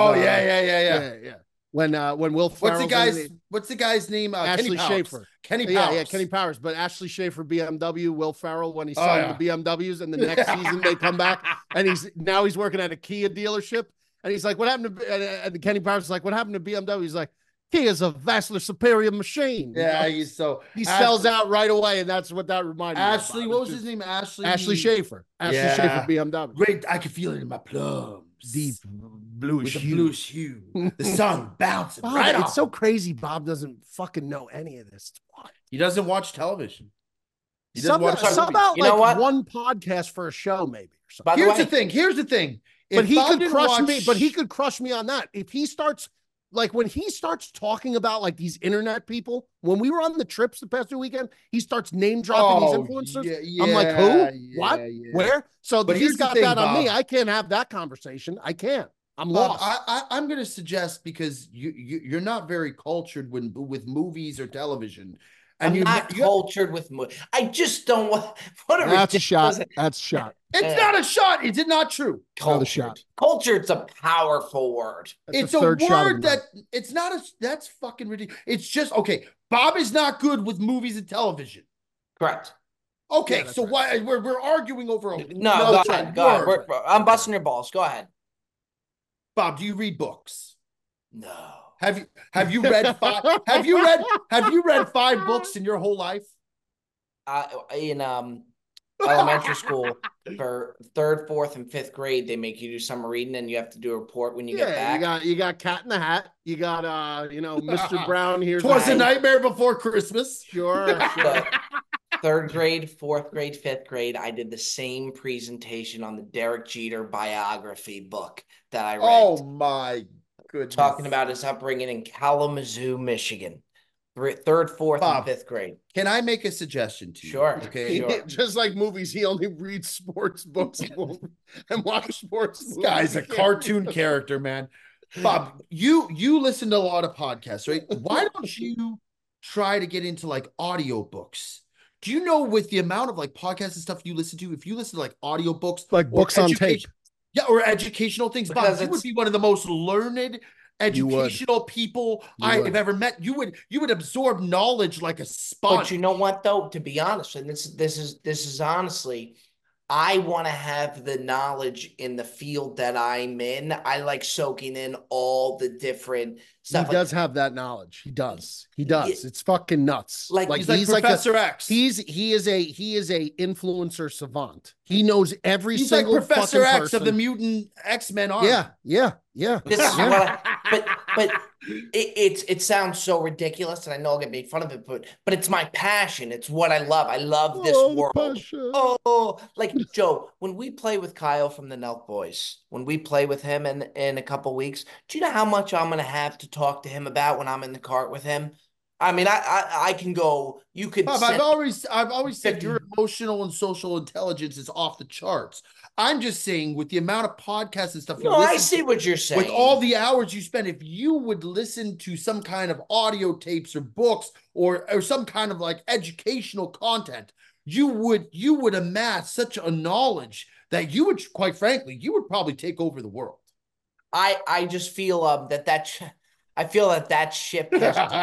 yeah. When Will Ferrell, what's the guy's name? Ashley Schaefer. Kenny Powers. Yeah, Kenny Powers. But Ashley Schaefer, BMW, Will Ferrell, when he's selling the BMWs, and the next season they come back, and he's working at a Kia dealership, and he's like, "What happened to?" And Kenny Powers is like, "What happened to BMW?" He's like, "Kia's a vastly superior machine." Yeah, he sells out right away, and that's what that reminded me. Ashley, what was his name? Ashley Schaefer. Schaefer, BMW. Great, I can feel it in my plums. Deep bluish hue. The sun bouncing right off. It's so crazy Bob doesn't fucking know any of this. He doesn't watch television. He doesn't watch television. About one podcast for a show, maybe. Or something. Here's the thing. But he could crush me. But he could crush me on that. If he starts when he starts talking about like these internet people, when we were on the trips the past weekend, he starts name dropping these influencers. I'm like, who? What? Where? So but he's got that on me. I can't have that conversation. I can't. I'm lost. I'm going to suggest, because you're not very cultured with movies or television. And you're not cultured with movies. I just don't want. That's a shot. That's a shot. It's not a shot. Is it not true? Cultured. Culture's a powerful word. It's a word that it's not that's fucking ridiculous. It's just okay. Bob is not good with movies and television. Correct. Okay, so why we're arguing over a go ahead. I'm busting your balls. Go ahead. Bob, do you read books? No. Have you read 5 have you read 5 books in your whole life? In elementary school, for 3rd, 4th, and 5th grade, they make you do summer reading, and you have to do a report when you get back. You got Cat in the Hat. You got Mr. Brown here. 'Twas a Nightmare Before Christmas. Sure. 3rd grade, 4th grade, 5th grade, I did the same presentation on the Derek Jeter biography book that I read. Oh my goodness. Talking about his upbringing in Kalamazoo, Michigan. 3rd, 4th, Bob, and 5th grade. Can I make a suggestion to you? Sure. Okay. Sure. Just like movies, he only reads sports books and watch sports movies. This guy's a cartoon character, man. Bob, you listen to a lot of podcasts, right? Why don't you try to get into like audiobooks? Do you know, with the amount of like podcasts and stuff you listen to, if you listen to like audiobooks, like books on tape, or educational things, Bob, you would be one of the most learned educational people I've ever met. You would absorb knowledge like a sponge. But you know what, though? To be honest, and this is honestly, I want to have the knowledge in the field that I'm in. I like soaking in all the different stuff. He does have that knowledge. He does. Yeah, It's fucking nuts. like he's like Professor X. He is a influencer savant. He knows every He's single like Professor fucking X person. of the mutant X-Men army. Yeah. This is what but it sounds so ridiculous, and I know I'll get made fun of it, but it's my passion. It's what I love. I love this world. Passion. Oh, like Joe, when we play with Kyle from the Nelk Boys, when we play with him in a couple weeks, do you know how much I'm gonna have to talk to him about when I'm in the cart with him? I mean, I can go. You could. Bob, I've always said your emotional and social intelligence is off the charts. I'm just saying, with the amount of podcasts and stuff. No, I see what you're saying. With all the hours you spend, if you would listen to some kind of audio tapes or books or some kind of like educational content, you would amass such a knowledge that you would, quite frankly, you would probably take over the world. I just feel I feel that ship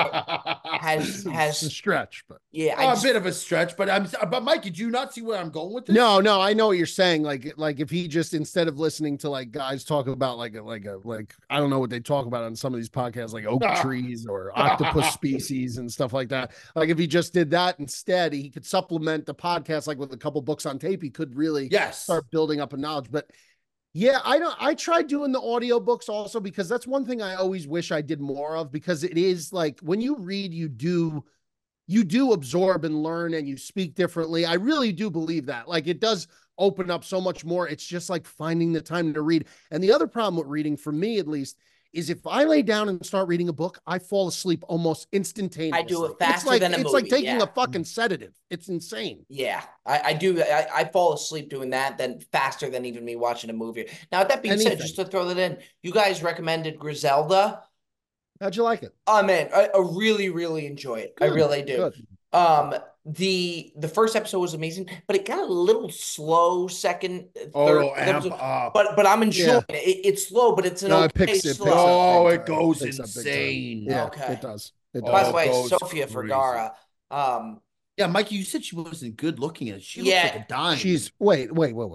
has a stretch, but yeah, a bit of a stretch. But Mike, did you not see where I'm going with this? No, I know what you're saying. Like if he just, instead of listening to like guys talk about like I don't know what they talk about on some of these podcasts, like oak trees or octopus species and stuff like that. Like if he just did that instead, he could supplement the podcast like with a couple books on tape. He could really start building up a knowledge. But yeah, I tried doing the audiobooks also, because that's one thing I always wish I did more of, because it is like when you read, you do absorb and learn, and you speak differently. I really do believe that. Like it does open up so much more. It's just like finding the time to read. And the other problem with reading, for me at least, is if I lay down and start reading a book, I fall asleep almost instantaneously. I do it faster than a movie. It's like taking a fucking sedative. It's insane. Yeah, I do. I fall asleep doing that then faster than even me watching a movie. Now, with that being said, just to throw that in, you guys recommended Griselda. How'd you like it? Oh man, I really, really enjoy it. Good, I really do. Good. The first episode was amazing, but it got a little slow second, third episode. But I'm enjoying it. It's slow, but it's slow. It goes insane. Yeah, okay. It does. By the way, Sofia Vergara. Yeah, Mikey, you said she wasn't good looking at it. She looks like a dime. She's wait.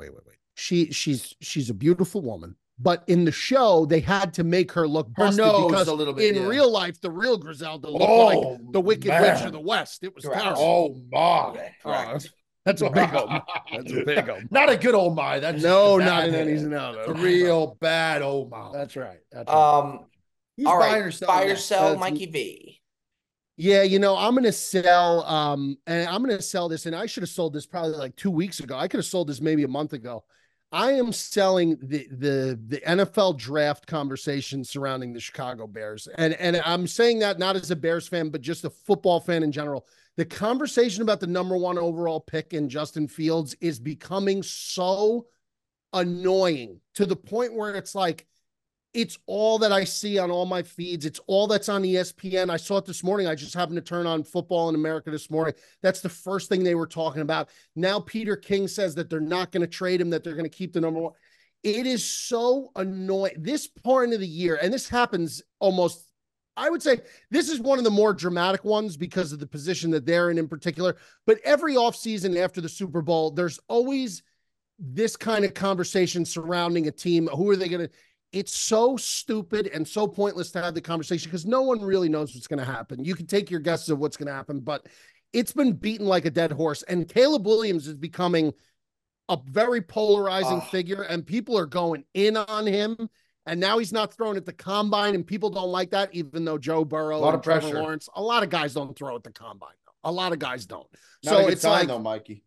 She's a beautiful woman. But in the show, they had to make her look busted because a little bit, in real life, the real Griselda looked like the Wicked Witch of the West. It was terrible. Oh my! That's a big old. That's a big old. Not a good old my. That's not in any. No, a real bad old my. That's right. All right. Buy or sell, Mikey V. Yeah, I'm going to sell. And I'm going to sell this, and I should have sold this probably like 2 weeks ago. I could have sold this maybe a month ago. I am selling the NFL draft conversation surrounding the Chicago Bears. And I'm saying that not as a Bears fan, but just a football fan in general. The conversation about the number 1 overall pick in Justin Fields is becoming so annoying to the point where it's like, it's all that I see on all my feeds. It's all that's on ESPN. I saw it this morning. I just happened to turn on Football in America this morning. That's the first thing they were talking about. Now Peter King says that they're not going to trade him, that they're going to keep the number 1. It is so annoying. This point of the year, and this happens almost, I would say this is one of the more dramatic ones because of the position that they're in particular. But every offseason after the Super Bowl, there's always this kind of conversation surrounding a team. Who are they going to... It's so stupid and so pointless to have the conversation because no one really knows what's going to happen. You can take your guesses of what's going to happen, but it's been beaten like a dead horse. And Caleb Williams is becoming a very polarizing figure, and people are going in on him. And now he's not throwing at the combine, and people don't like that, even though Joe Burrow and Trevor Lawrence, a lot of guys don't throw at the combine. A lot of guys don't. Not so it's like, though, Mikey.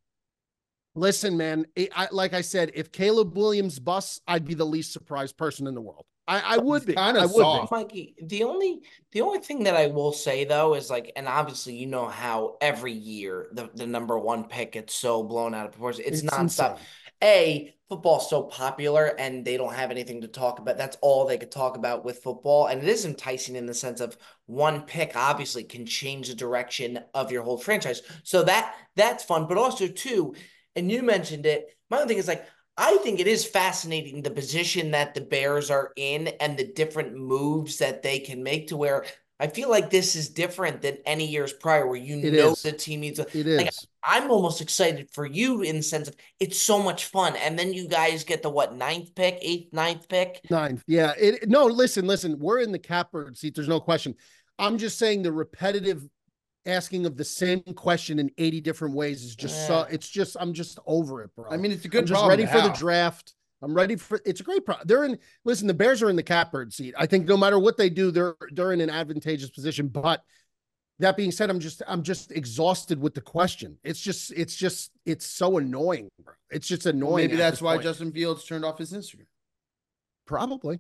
Listen, man, like I said, if Caleb Williams busts, I'd be the least surprised person in the world. I would be. I would be. Mikey, the only thing that I will say, though, is like, and obviously you know how every year the number 1 pick gets so blown out of proportion. It's nonstop. Football's so popular and they don't have anything to talk about. That's all they could talk about with football. And it is enticing in the sense of 1 pick obviously can change the direction of your whole franchise. So that's fun. But also, too, and you mentioned it, my other thing is like, I think it is fascinating the position that the Bears are in and the different moves that they can make to where I feel like this is different than any years prior where It is. the team needs a, It like is. I'm almost excited for you in the sense of it's so much fun. And then you guys get the what, ninth pick? Ninth. Yeah. No, listen. We're in the catbird seat. There's no question. I'm just saying the repetitive asking of the same question in 80 different ways is just I'm just over it, bro. I mean, it's a good I'm just problem ready to for the have. draft. I'm ready for it's a great problem. The Bears are in the catbird seat. I think no matter what they do, they're in an advantageous position. But that being said, I'm just exhausted with the question. It's so annoying, bro. It's just annoying. Well, maybe that's why point. Justin Fields turned off his Instagram. Probably.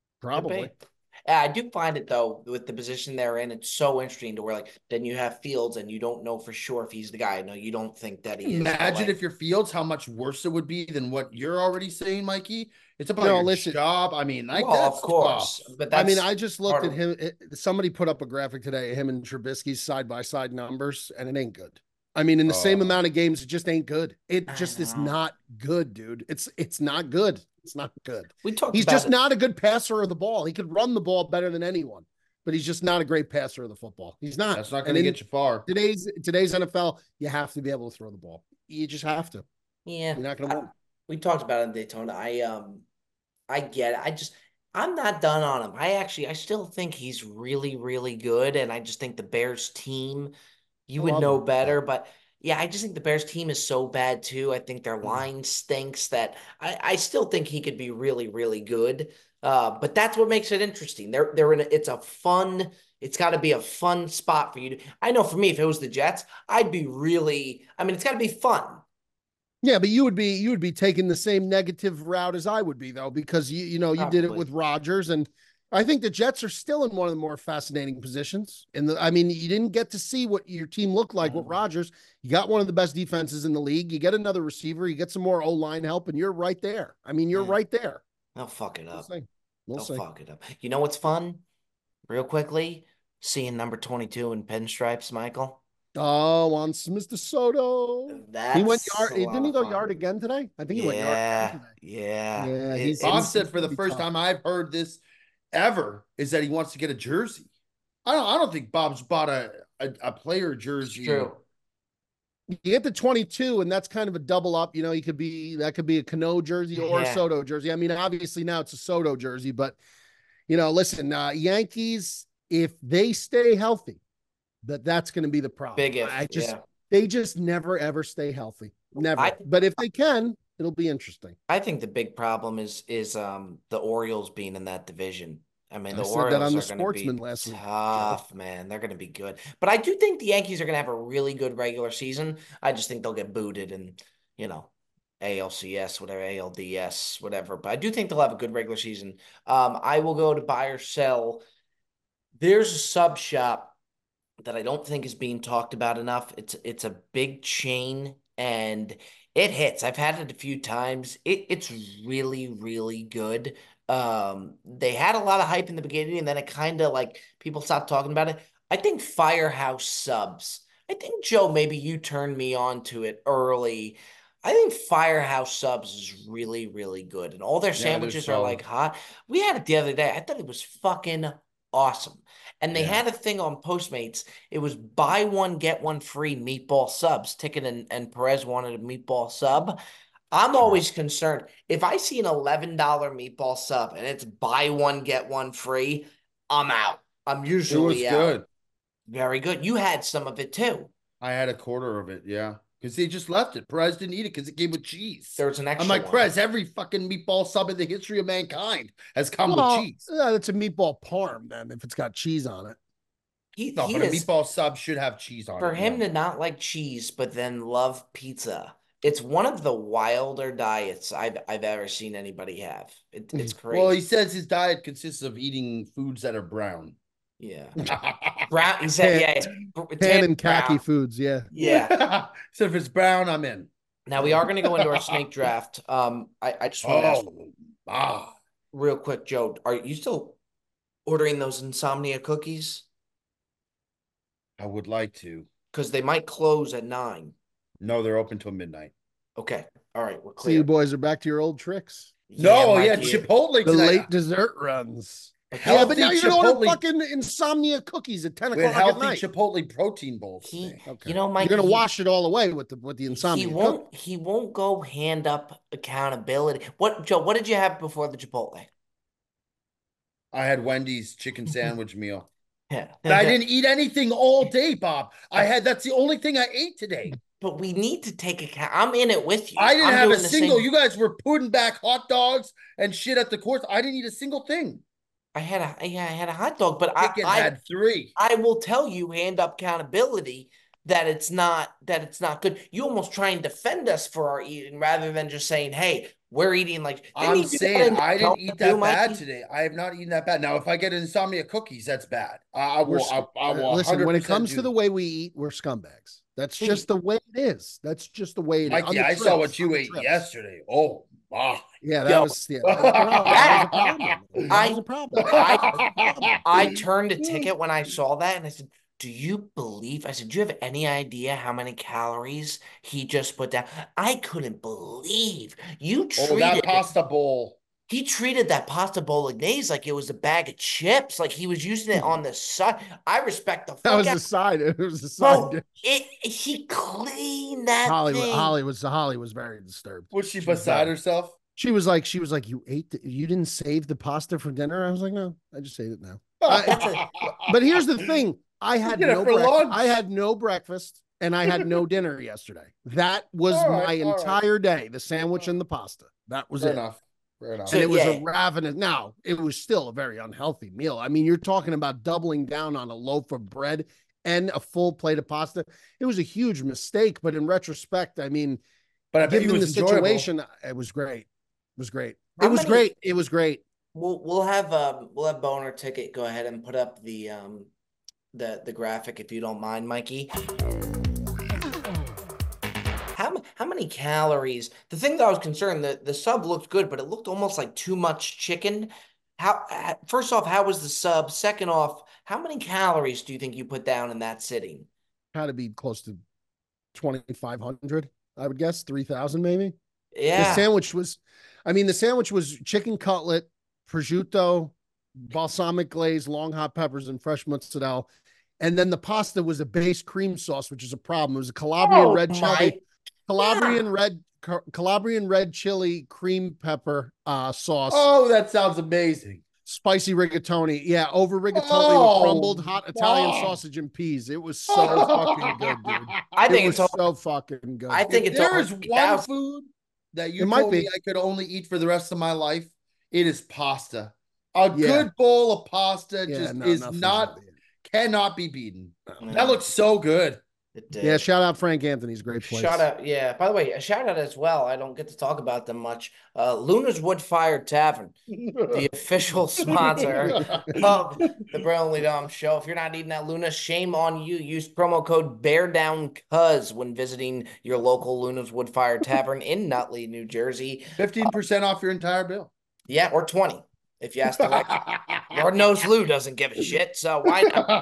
Yeah, I do find it though with the position they're in, it's so interesting to where like then you have Fields and you don't know for sure if he's the guy. No, you don't think that he is. Imagine if you're Fields, how much worse it would be than what you're already saying, Mikey. It's about your job. I mean, like that's of course, tough. but that's I just looked at him. Somebody put up a graphic today, him and Trubisky's side by side numbers, and it ain't good. I mean, in the same amount of games, it just ain't good. It just is not good, dude. It's not good. It's not good. He's just not a good passer of the ball. He could run the ball better than anyone, but he's just not a great passer of the football. He's not. That's not going to get you far. Today's NFL, you have to be able to throw the ball. You just have to. Yeah. You're not going to win. We talked about it in Daytona. I get it. I'm not done on him. I still think he's really, really good. And I just think the Bears team, you would know better, but yeah, I just think the Bears team is so bad too. I think their line stinks that I still think he could be really, really good. But that's what makes it interesting. It's got to be a fun spot for you I know for me, if it was the Jets, it's got to be fun. Yeah, but you would be taking the same negative route as I would be though, because you did it with Rodgers, and I think the Jets are still in one of the more fascinating positions. You didn't get to see what your team looked like with Rodgers. You got one of the best defenses in the league. You get another receiver. You get some more O-line help, and you're right there. You're right there. They'll fuck it up. We'll see. Fuck it up. You know what's fun? Real quickly, seeing number 22 in pinstripes, Michael. Oh, on Mr. Soto. He went yard. Didn't he go yard again today? I think he went yard today. Yeah. Bob said for the first time I've heard this ever is that he wants to get a jersey. I don't think Bob's bought a player jersey. It's true. You get the 22, and that's kind of a double up. That could be a Cano jersey or a Soto jersey. Obviously now it's a Soto jersey, but listen, Yankees, if they stay healthy, that's going to be the problem. Big if. They just never ever stay healthy. Never. But if they can, it'll be interesting. I think the big problem is the Orioles being in that division. The Orioles are going to be tough, man. They're going to be good. But I do think the Yankees are going to have a really good regular season. I just think they'll get booted and, ALCS, whatever, ALDS, whatever. But I do think they'll have a good regular season. I will go to buy or sell. There's a sub shop that I don't think is being talked about enough. It's a big chain and it hits. I've had it a few times. It's really, really good. They had a lot of hype in the beginning and then it kind of like people stopped talking about it. I think Firehouse Subs. I think, Joe, maybe you turned me on to it early. I think Firehouse Subs is really, really good. And all their sandwiches are like hot. We had it the other day. I thought it was fucking awesome. And they had a thing on Postmates. It was buy one, get one free meatball subs. Ticket and Perez wanted a meatball sub. I'm always concerned. If I see an $11 meatball sub and it's buy one, get one free, I'm out. I'm usually out. It was good. Very good. You had some of it too. I had a quarter of it, yeah. Because they just left it. Perez didn't eat it because it came with cheese. There was an extra I'm like, one. Perez, every fucking meatball sub in the history of mankind has come with cheese. Yeah, it's a meatball parm, then, if it's got cheese on it. But a meatball sub should have cheese on it. For him to not like cheese, but then love pizza, it's one of the wilder diets I've ever seen anybody have. It's crazy. Well, he says his diet consists of eating foods that are brown. Yeah. Brown, he said, tan and khaki foods, yeah. Yeah. So if it's brown, I'm in. Now we are going to go into our snake draft. I just want to ask real quick, Joe, are you still ordering those insomnia cookies? I would like to. Because they might close at 9. No, they're open till midnight. Okay. All right. We're clear. So you boys are back to your old tricks. No, Chipotle the late dessert runs. Yeah, but now you're going to order Chipotle fucking insomnia cookies at 10 with o'clock at healthy night. Chipotle protein bowls. He, Okay. you know, Mike, you're going to wash it all away with the insomnia. He won't go hand up accountability. What, Joe? What did you have before the Chipotle? I had Wendy's chicken sandwich meal. Yeah, I didn't eat anything all day, Bob. That's the only thing I ate today. But we need to take account. I'm in it with you. I didn't have a single. Same. You guys were putting back hot dogs and shit at the course. I didn't eat a single thing. I had a hot dog, but I had 3. I will tell you, hand up accountability, that it's not good. You almost try and defend us for our eating rather than just saying, "Hey, we're eating like." I'm saying I didn't eat that bad today. I have not eaten that bad. Now, if I get insomnia cookies, that's bad. I will. Listen, when it comes to the way we eat, we're scumbags. That's just the way it is. That's just the way it is. Mikey, I saw what you ate yesterday. Oh my! Yeah, that was a problem. I turned a ticket when I saw that, and I said, "Do you believe?" I said, "Do you have any idea how many calories he just put down?" I couldn't believe you treated that pasta bowl. He treated that pasta bolognese like it was a bag of chips, like he was using it on the side. I respect the fuck That was the side. It was the side. He cleaned that thing. Holly was very disturbed. Was she beside herself? She was like, you you didn't save the pasta for dinner? I was like, no, I just saved it now. But here's the thing. I had no breakfast and I had no dinner yesterday. That was my entire day. The sandwich and the pasta. That was it. Fair enough. And it was a ravenous. Now, it was still a very unhealthy meal. I mean, you're talking about doubling down on a loaf of bread and a full plate of pasta. It was a huge mistake, but in retrospect, I mean, given the situation, it was great. It was great. It was great. We'll have Boner Ticket go ahead and put up the graphic if you don't mind, Mikey. How many calories? The thing that I was concerned, the sub looked good, but it looked almost like too much chicken. First off, how was the sub? Second off, how many calories do you think you put down in that sitting? Had to be close to 2,500, I would guess, 3,000 maybe. Yeah. The sandwich was chicken cutlet, prosciutto, balsamic glaze, long hot peppers, and fresh mozzarella. And then the pasta was a base cream sauce, which is a problem. It was a Calabrian red chili cream pepper sauce. Oh, that sounds amazing. Spicy rigatoni. Yeah, over rigatoni with crumbled hot Italian sausage and peas. It was so fucking good, dude. I think it was so fucking good. I think it's there is one food that you told me I could only eat for the rest of my life. It is pasta. A good bowl of pasta cannot be beaten. No. That looks so good. Yeah, shout out Frank Anthony's great place. Shout out, yeah. By the way, a shout out as well. I don't get to talk about them much. Luna's Wood-Fired Tavern, the official sponsor of the Brilliantly Dumb Show. If you're not eating at Luna, shame on you. Use promo code BearDownCuz when visiting your local Luna's Wood-Fired Tavern in Nutley, New Jersey. 15% off your entire bill. Yeah, or 20 if you ask the right. Lord knows Lou doesn't give a shit, so why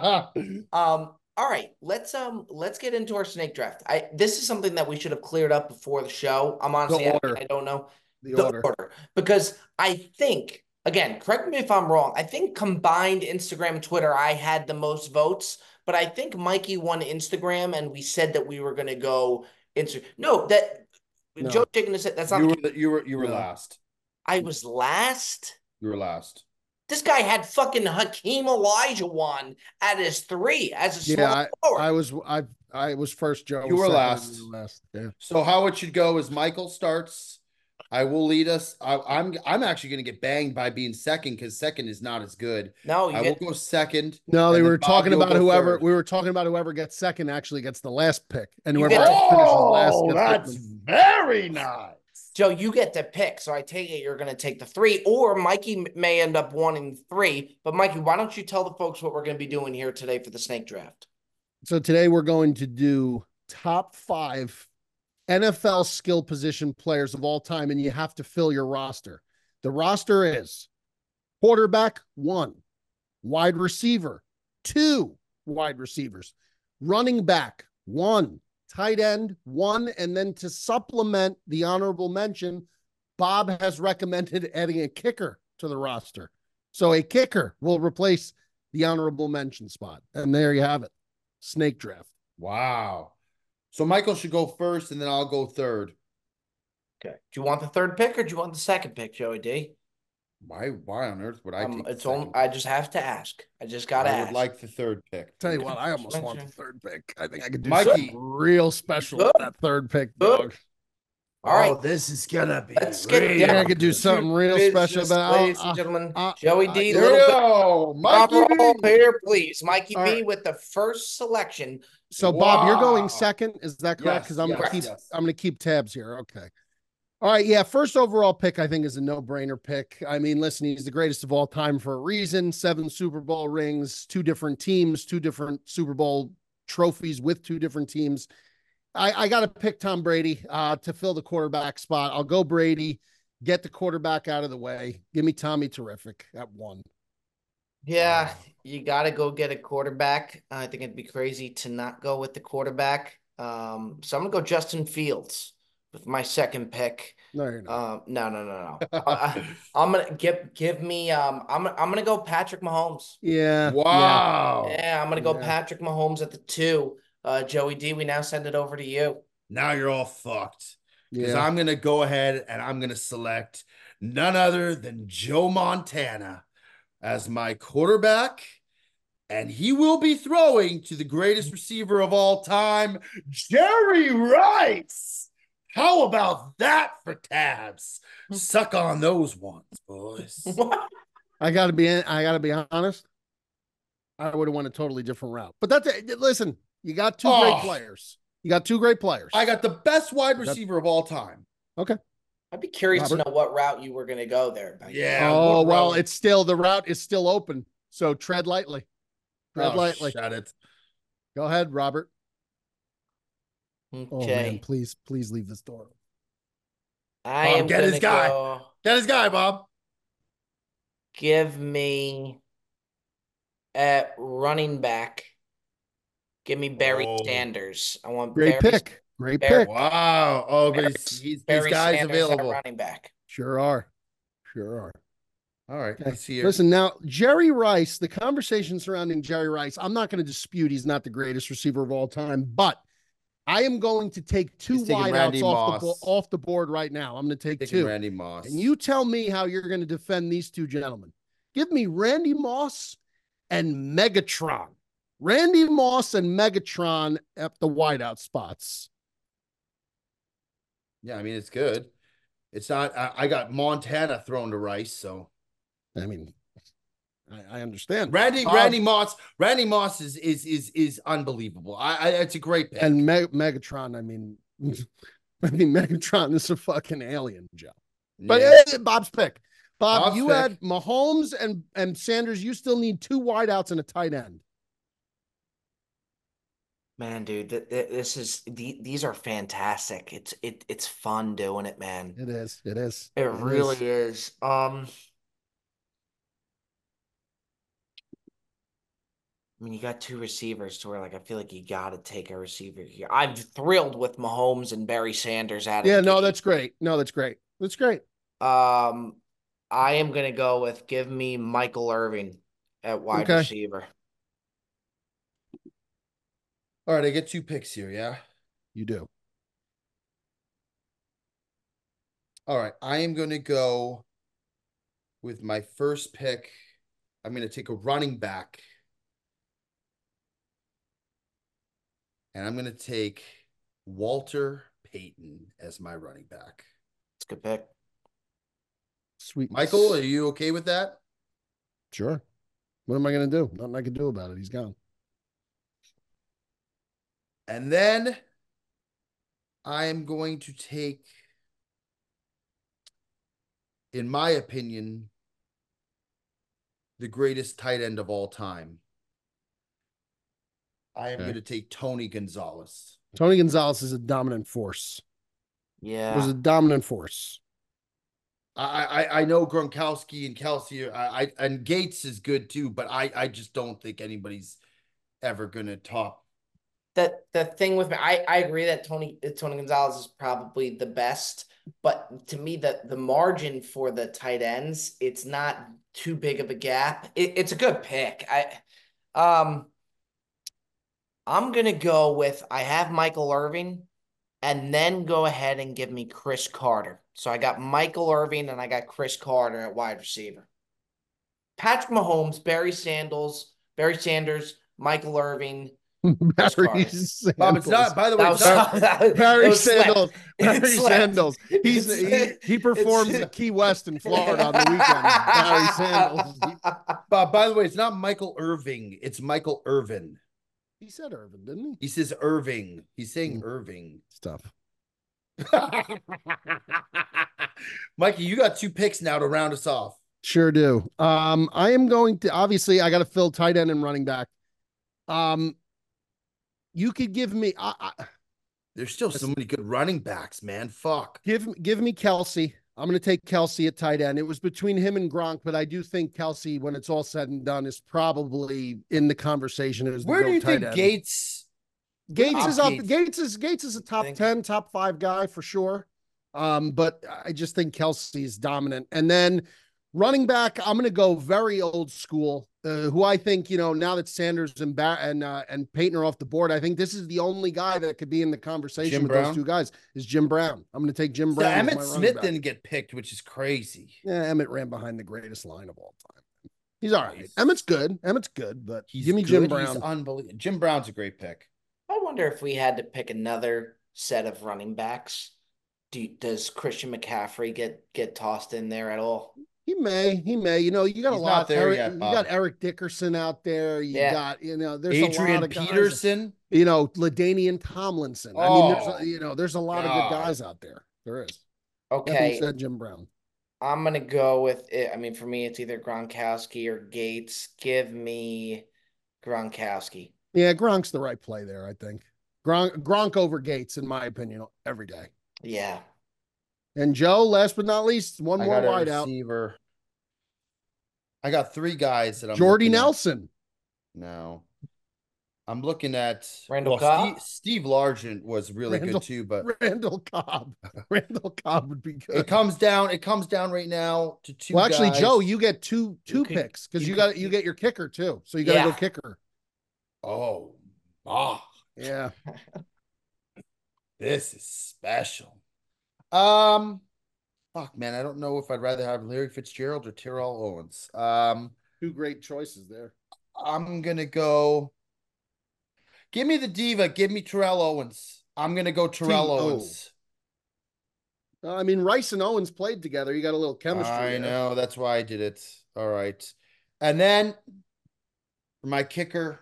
not? All right, let's get into our snake draft. This is something that we should have cleared up before the show. I'm honestly, I don't know the order because I think, again, correct me if I'm wrong. I think combined Instagram, Twitter, I had the most votes, but I think Mikey won Instagram, and we said that we were going to go Instagram. No. Joe shaking his head. That's not. You were last. I was last. You were last. This guy had fucking Hakeem Olajuwon at his 3 as a small forward. I was first, Joe. You were last. Yeah. So how it should go is Michael starts. I will lead us. I'm actually going to get banged by being second because second is not as good. No, I will go second. No, we were talking about whoever gets second actually gets the last pick, and whoever finishes last gets that's very nice. Joe, you get to pick, so I take it you're going to take the 3, or Mikey may end up wanting 3. But Mikey, why don't you tell the folks what we're going to be doing here today for the snake draft? So today we're going to do top 5 NFL skill position players of all time, and you have to fill your roster. The roster is quarterback 1, wide receiver 2, wide receivers, running back 1, tight end 1, and then to supplement the honorable mention, Bob has recommended adding a kicker to the roster. So a kicker will replace the honorable mention spot. And there you have it. Snake draft. Wow. So Michael should go first, and then I'll go third. Okay. Do you want the third pick or do you want the second pick, Joey D? Why on earth would I take It's the on. second I pick? just have to ask. I just gotta I ask. would like the third pick. Tell you what, I almost want the third pick. I think I could do Mikey. something real special with that third pick, dog. All right. Oh, this is gonna be. Let's get Yeah, I could do something real special. But ladies and gentlemen, Joey D. There we go, Mikey Roll B. here, please. Mikey All B. right. with the first selection. So, Bob, you're going Wow. second. Is that correct? Because Yes, I'm gonna keep tabs here. Okay. All right. Yeah. First overall pick, I think, is a no-brainer pick. I mean, listen, he's the greatest of all time for a reason. 7 Super Bowl rings, 2 different teams, 2 different Super Bowl trophies with 2 different teams. I got to pick Tom Brady to fill the quarterback spot. I'll go Brady, get the quarterback out of the way. Give me Tommy Terrific at 1. Yeah, you got to go get a quarterback. I think it'd be crazy to not go with the quarterback. So I'm gonna go Justin Fields with my second pick. No, you're not. No. I'm gonna give me. I'm gonna go Patrick Mahomes. Yeah. Wow. Yeah, I'm gonna go Patrick Mahomes at the 2. Joey D, we now send it over to you. Now you're all fucked. Because Yeah. I'm gonna go ahead and I'm gonna select none other than Joe Montana as my quarterback. And he will be throwing to the greatest receiver of all time, Jerry Rice. How about that for tabs? Suck on those ones, boys. I gotta be honest. I would have went a totally different route. But that's it. Listen, you got 2 great players. You got 2 great players. I got the best wide receiver of all time. Okay. I'd be curious to know what route you were gonna go there. Yeah. Oh, well, the route is still open. So tread lightly. Tread lightly. Shut it. Go ahead, Robert. Okay. Oh man, please leave this door. I am get his guy. Go, Get his guy, Bob. give me at running back. Give me Barry Sanders. I want Great Barry, pick. Great Barry- pick. Wow. Oh, but Barry- these Barry guys Sanders at available. running back. Sure are. Sure are. All right. Okay. I see it. Listen, now, Jerry Rice, the conversation surrounding Jerry Rice, I'm not going to dispute he's not the greatest receiver of all time, but I am going to take 2 wideouts off the board right now. I'm going to take 2. Randy Moss. And you tell me how you're going to defend these 2 gentlemen. Give me Randy Moss and Megatron. Randy Moss and Megatron at the wideout spots. Yeah, I mean, it's good. It's not, I got Montana thrown to Rice, so. I mean, I understand. Randy Moss is unbelievable. It's a great pick. And Megatron, I mean, Megatron is a fucking alien, Joe. But Bob's pick. Bob, you had Mahomes and Sanders. You still need 2 wideouts and a tight end. Man, dude, these are fantastic. It's fun doing it, man. It is. It really is. I mean, you got 2 receivers to where, like, I feel like you got to take a receiver here. I'm thrilled with Mahomes and Barry Sanders out of Yeah, the no, gate. that's great. No, that's great. That's great. I am going to give me Michael Irvin at wide receiver. All right, I get 2 picks here, yeah? You do. All right, I am going to go with my first pick. I'm going to take a running back. And I'm going to take Walter Payton as my running back. It's a good pick. Sweet. Michael, are you okay with that? Sure. What am I going to do? Nothing I can do about it. He's gone. And then I am going to take, in my opinion, the greatest tight end of all time. I am going to take Tony Gonzalez. Tony Gonzalez is a dominant force. Yeah. It was a dominant force. I know Gronkowski and Kelsey and Gates is good too, but I just don't think anybody's ever going to top the thing with me, I agree that Tony Gonzalez is probably the best, but to me the margin for the tight ends, it's not too big of a gap. It's a good pick. Um I'm gonna go with I have Michael Irving and then go ahead and give me Chris Carter. So I got Michael Irving and I got Chris Carter at wide receiver. Patrick Mahomes, Barry Sanders, Michael Irving, Chris Barry Carter. Bob, it's not. By the way, Barry Sanders. Barry Sanders. Sanders. He performs at Key West in Florida on the weekends. Barry Sanders. Bob, by the way, it's not Michael Irving. It's Michael Irvin. He said Irvin, didn't he? He says Irving. He's saying Irving. Stuff. Mikey, you got 2 picks now to round us off. Sure do. I am going to, obviously I got to fill tight end and running back. You could give me there's still so many good running backs, man. Fuck. Give me Kelsey. I'm going to take Kelsey at tight end. It was between him and Gronk, but I do think Kelsey, when it's all said and done, is probably in the conversation as where do you think end. Gates is up. Gates is a top 10, top 5 guy for sure. But I just think Kelsey is dominant. And then running back, I'm going to go very old school. Who I think, now that Sanders and Peyton are off the board, I think this is the only guy that could be in the conversation with those 2 guys is Jim Brown. I'm going to take Jim Brown. Emmett Smith didn't get picked, which is crazy. Yeah, Emmett ran behind the greatest line of all time. He's all right. Emmett's good, but give me Jim Brown. He's unbelievable. Jim Brown's a great pick. I wonder if we had to pick another set of running backs. Does Christian McCaffrey get tossed in there at all? He may. You got a lot there. You got Eric Dickerson out there. You got, there's Adrian a lot of Peterson. Guys, LaDainian Tomlinson. I mean, there's a lot of good guys out there. There is. Okay. Said Jim Brown. I'm gonna go with it. I mean, for me, it's either Gronkowski or Gates. Give me Gronkowski. Yeah, Gronk's the right play there. I think Gronk over Gates, in my opinion, every day. Yeah. And Joe, last but not least, one more wideout. Receiver. I got 3 guys that I'm Jordy Nelson. No. I'm looking at Randall Cobb. Steve Largent was really good too, but Randall Cobb. Randall Cobb would be good. It comes down right now to 2 Well, actually, guys. Joe, you get two picks because you get your kicker too. So you got to go kicker. Oh, yeah. This is special. Fuck, man, I don't know if I'd rather have Larry Fitzgerald or Terrell Owens. 2 great choices there. I'm gonna go. Give me the diva. Give me Terrell Owens. I'm gonna go Terrell Owens. I mean, Rice and Owens played together. You got a little chemistry. I know. That's why I did it. All right, and then for my kicker.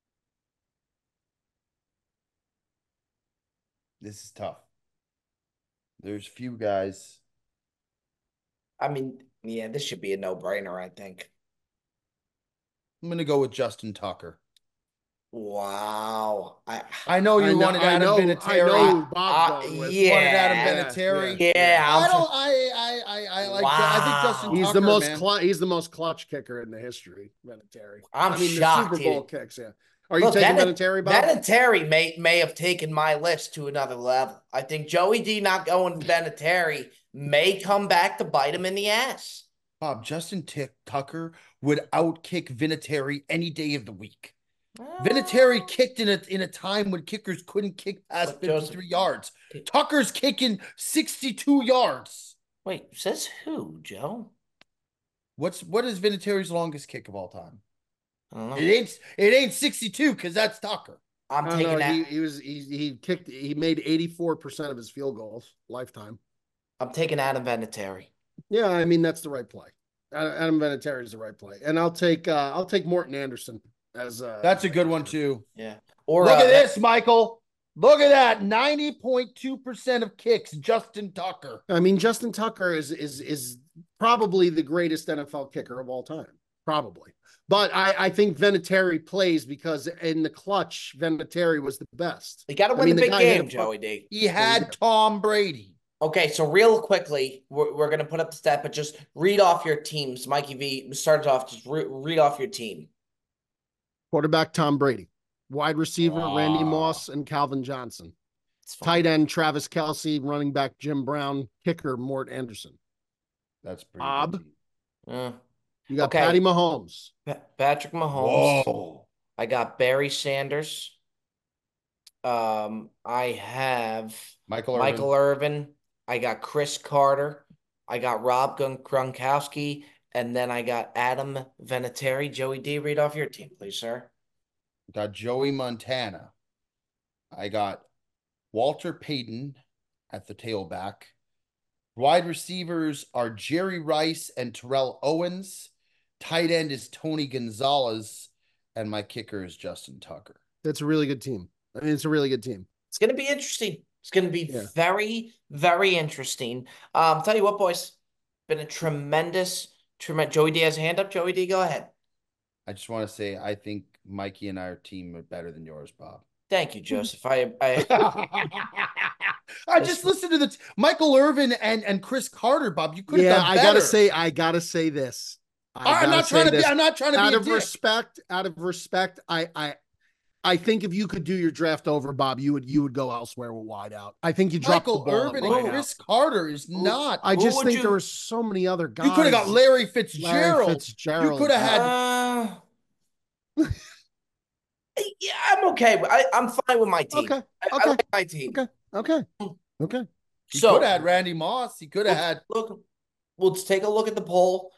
This is tough. There's few guys. I mean, yeah, this should be a no-brainer, I think. I'm going to go with Justin Tucker. Wow. I know you wanted Adam Vinatieri. I know Bob's going with. Yeah. Wanted Adam Vinatieri. Yeah. I like that. I think Justin he's Tucker, the most he's the most clutch kicker in the history, Vinatieri. I'm shocked. The Super Bowl kicks, yeah. Are you taking Vinatieri, Bob? Vinatieri may have taken my list to another level. I think Joey D not going Vinatieri may come back to bite him in the ass. Bob, Justin Tucker would outkick Vinatieri any day of the week. Vinatieri kicked in a time when kickers couldn't kick past 53 yards. Tucker's kicking 62 yards. Wait, says who, Joe? What is Vinatieri's longest kick of all time? It ain't 62 because that's Tucker. I'm taking that. He made 84% of his field goals lifetime. I'm taking Adam Vinatieri. Yeah, I mean that's the right play. Adam Vinatieri is the right play, and I'll take Morton Anderson as that's a good one too. Yeah. Or look at this, Michael. Look at that. 90.2% of kicks, Justin Tucker. I mean, Justin Tucker is probably the greatest NFL kicker of all time. Probably. But I think Vinatieri plays because in the clutch, Vinatieri was the best. You got to win the big game, Joey D. He had Tom Brady. Okay, so real quickly, we're going to put up the stat, but just read off your teams. Mikey V started off, just read off your team. Quarterback, Tom Brady. Wide receiver, Randy Moss and Calvin Johnson. Tight end, Travis Kelce. Running back, Jim Brown. Kicker, Mort Anderson. That's pretty Bob. good. You got Patty Mahomes. Patrick Mahomes. Whoa. I got Barry Sanders. I have Michael Irvin. I got Chris Carter. I got Rob Gronkowski. And then I got Adam Vinatieri. Joey D, read off your team, please, sir. Got Joey Montana. I got Walter Payton at the tailback. Wide receivers are Jerry Rice and Terrell Owens. Tight end is Tony Gonzalez. And my kicker is Justin Tucker. That's a really good team. I mean, it's a really good team. It's going to be interesting. It's going to be very, very interesting. Tell you what, boys, been a tremendous. Joey D has a hand up. Joey D, go ahead. I just want to say, I think Mikey and our team are better than yours, Bob. Thank you, Joseph. I just listened to the Michael Irvin and Chris Carter, Bob. You could have done better. I gotta say this. I'm not trying to be out of respect. I think if you could do your draft over, Bob, you would go elsewhere with wide out. I think you dropped Michael the ball Irvin and Chris Carter is not. I just think there were so many other guys. You could have got Larry Fitzgerald. You could have had. Yeah, I'm okay. I'm fine with my team. Okay. I like my team. Okay. He could have had Randy Moss. He could have had. Look, we'll just take a look at the poll.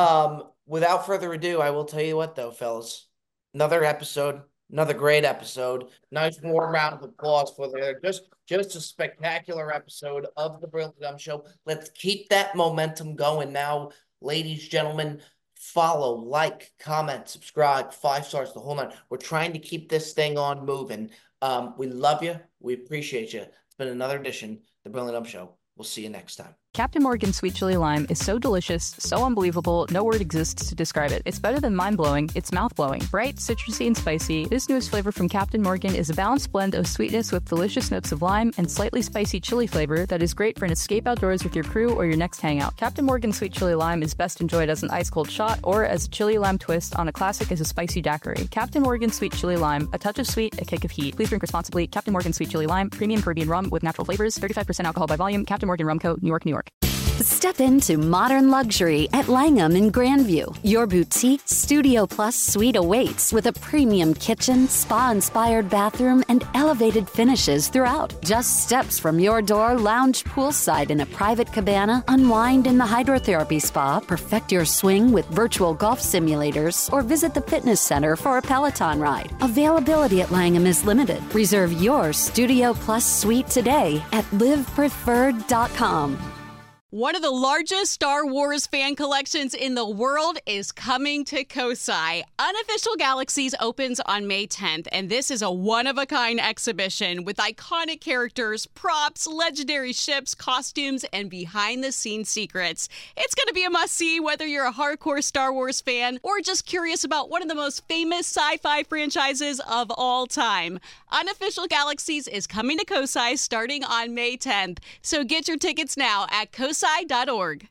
Without further ado, I will tell you what, though, fellas. Another episode. Another great episode. Nice warm round of applause for there. Just a spectacular episode of the Brilliant Dumb Show. Let's keep that momentum going now, ladies, gentlemen. Follow, like, comment, subscribe, 5 stars, the whole nine. We're trying to keep this thing on moving. We love you. We appreciate you. It's been another edition of the Brilliant Dumb Show. We'll see you next time. Captain Morgan Sweet Chili Lime is so delicious, so unbelievable, no word exists to describe it. It's better than mind-blowing, it's mouth-blowing. Bright, citrusy, and spicy, this newest flavor from Captain Morgan is a balanced blend of sweetness with delicious notes of lime and slightly spicy chili flavor that is great for an escape outdoors with your crew or your next hangout. Captain Morgan Sweet Chili Lime is best enjoyed as an ice-cold shot or as a chili lime twist on a classic as a spicy daiquiri. Captain Morgan Sweet Chili Lime, a touch of sweet, a kick of heat. Please drink responsibly. Captain Morgan Sweet Chili Lime, premium Caribbean rum with natural flavors, 35% alcohol by volume. Captain Morgan Rum Co., New York, New York. Step into modern luxury at Langham in Grandview. Your boutique Studio Plus suite awaits with a premium kitchen, spa-inspired bathroom, and elevated finishes throughout. Just steps from your door, lounge poolside in a private cabana, unwind in the hydrotherapy spa, perfect your swing with virtual golf simulators, or visit the fitness center for a Peloton ride. Availability at Langham is limited. Reserve your Studio Plus suite today at livepreferred.com. One of the largest Star Wars fan collections in the world is coming to Kosai. Unofficial Galaxies opens on May 10th, and this is a one-of-a-kind exhibition with iconic characters, props, legendary ships, costumes, and behind-the-scenes secrets. It's going to be a must-see whether you're a hardcore Star Wars fan or just curious about one of the most famous sci-fi franchises of all time. Unofficial Galaxies is coming to Kosai starting on May 10th, so get your tickets now at kosai.org.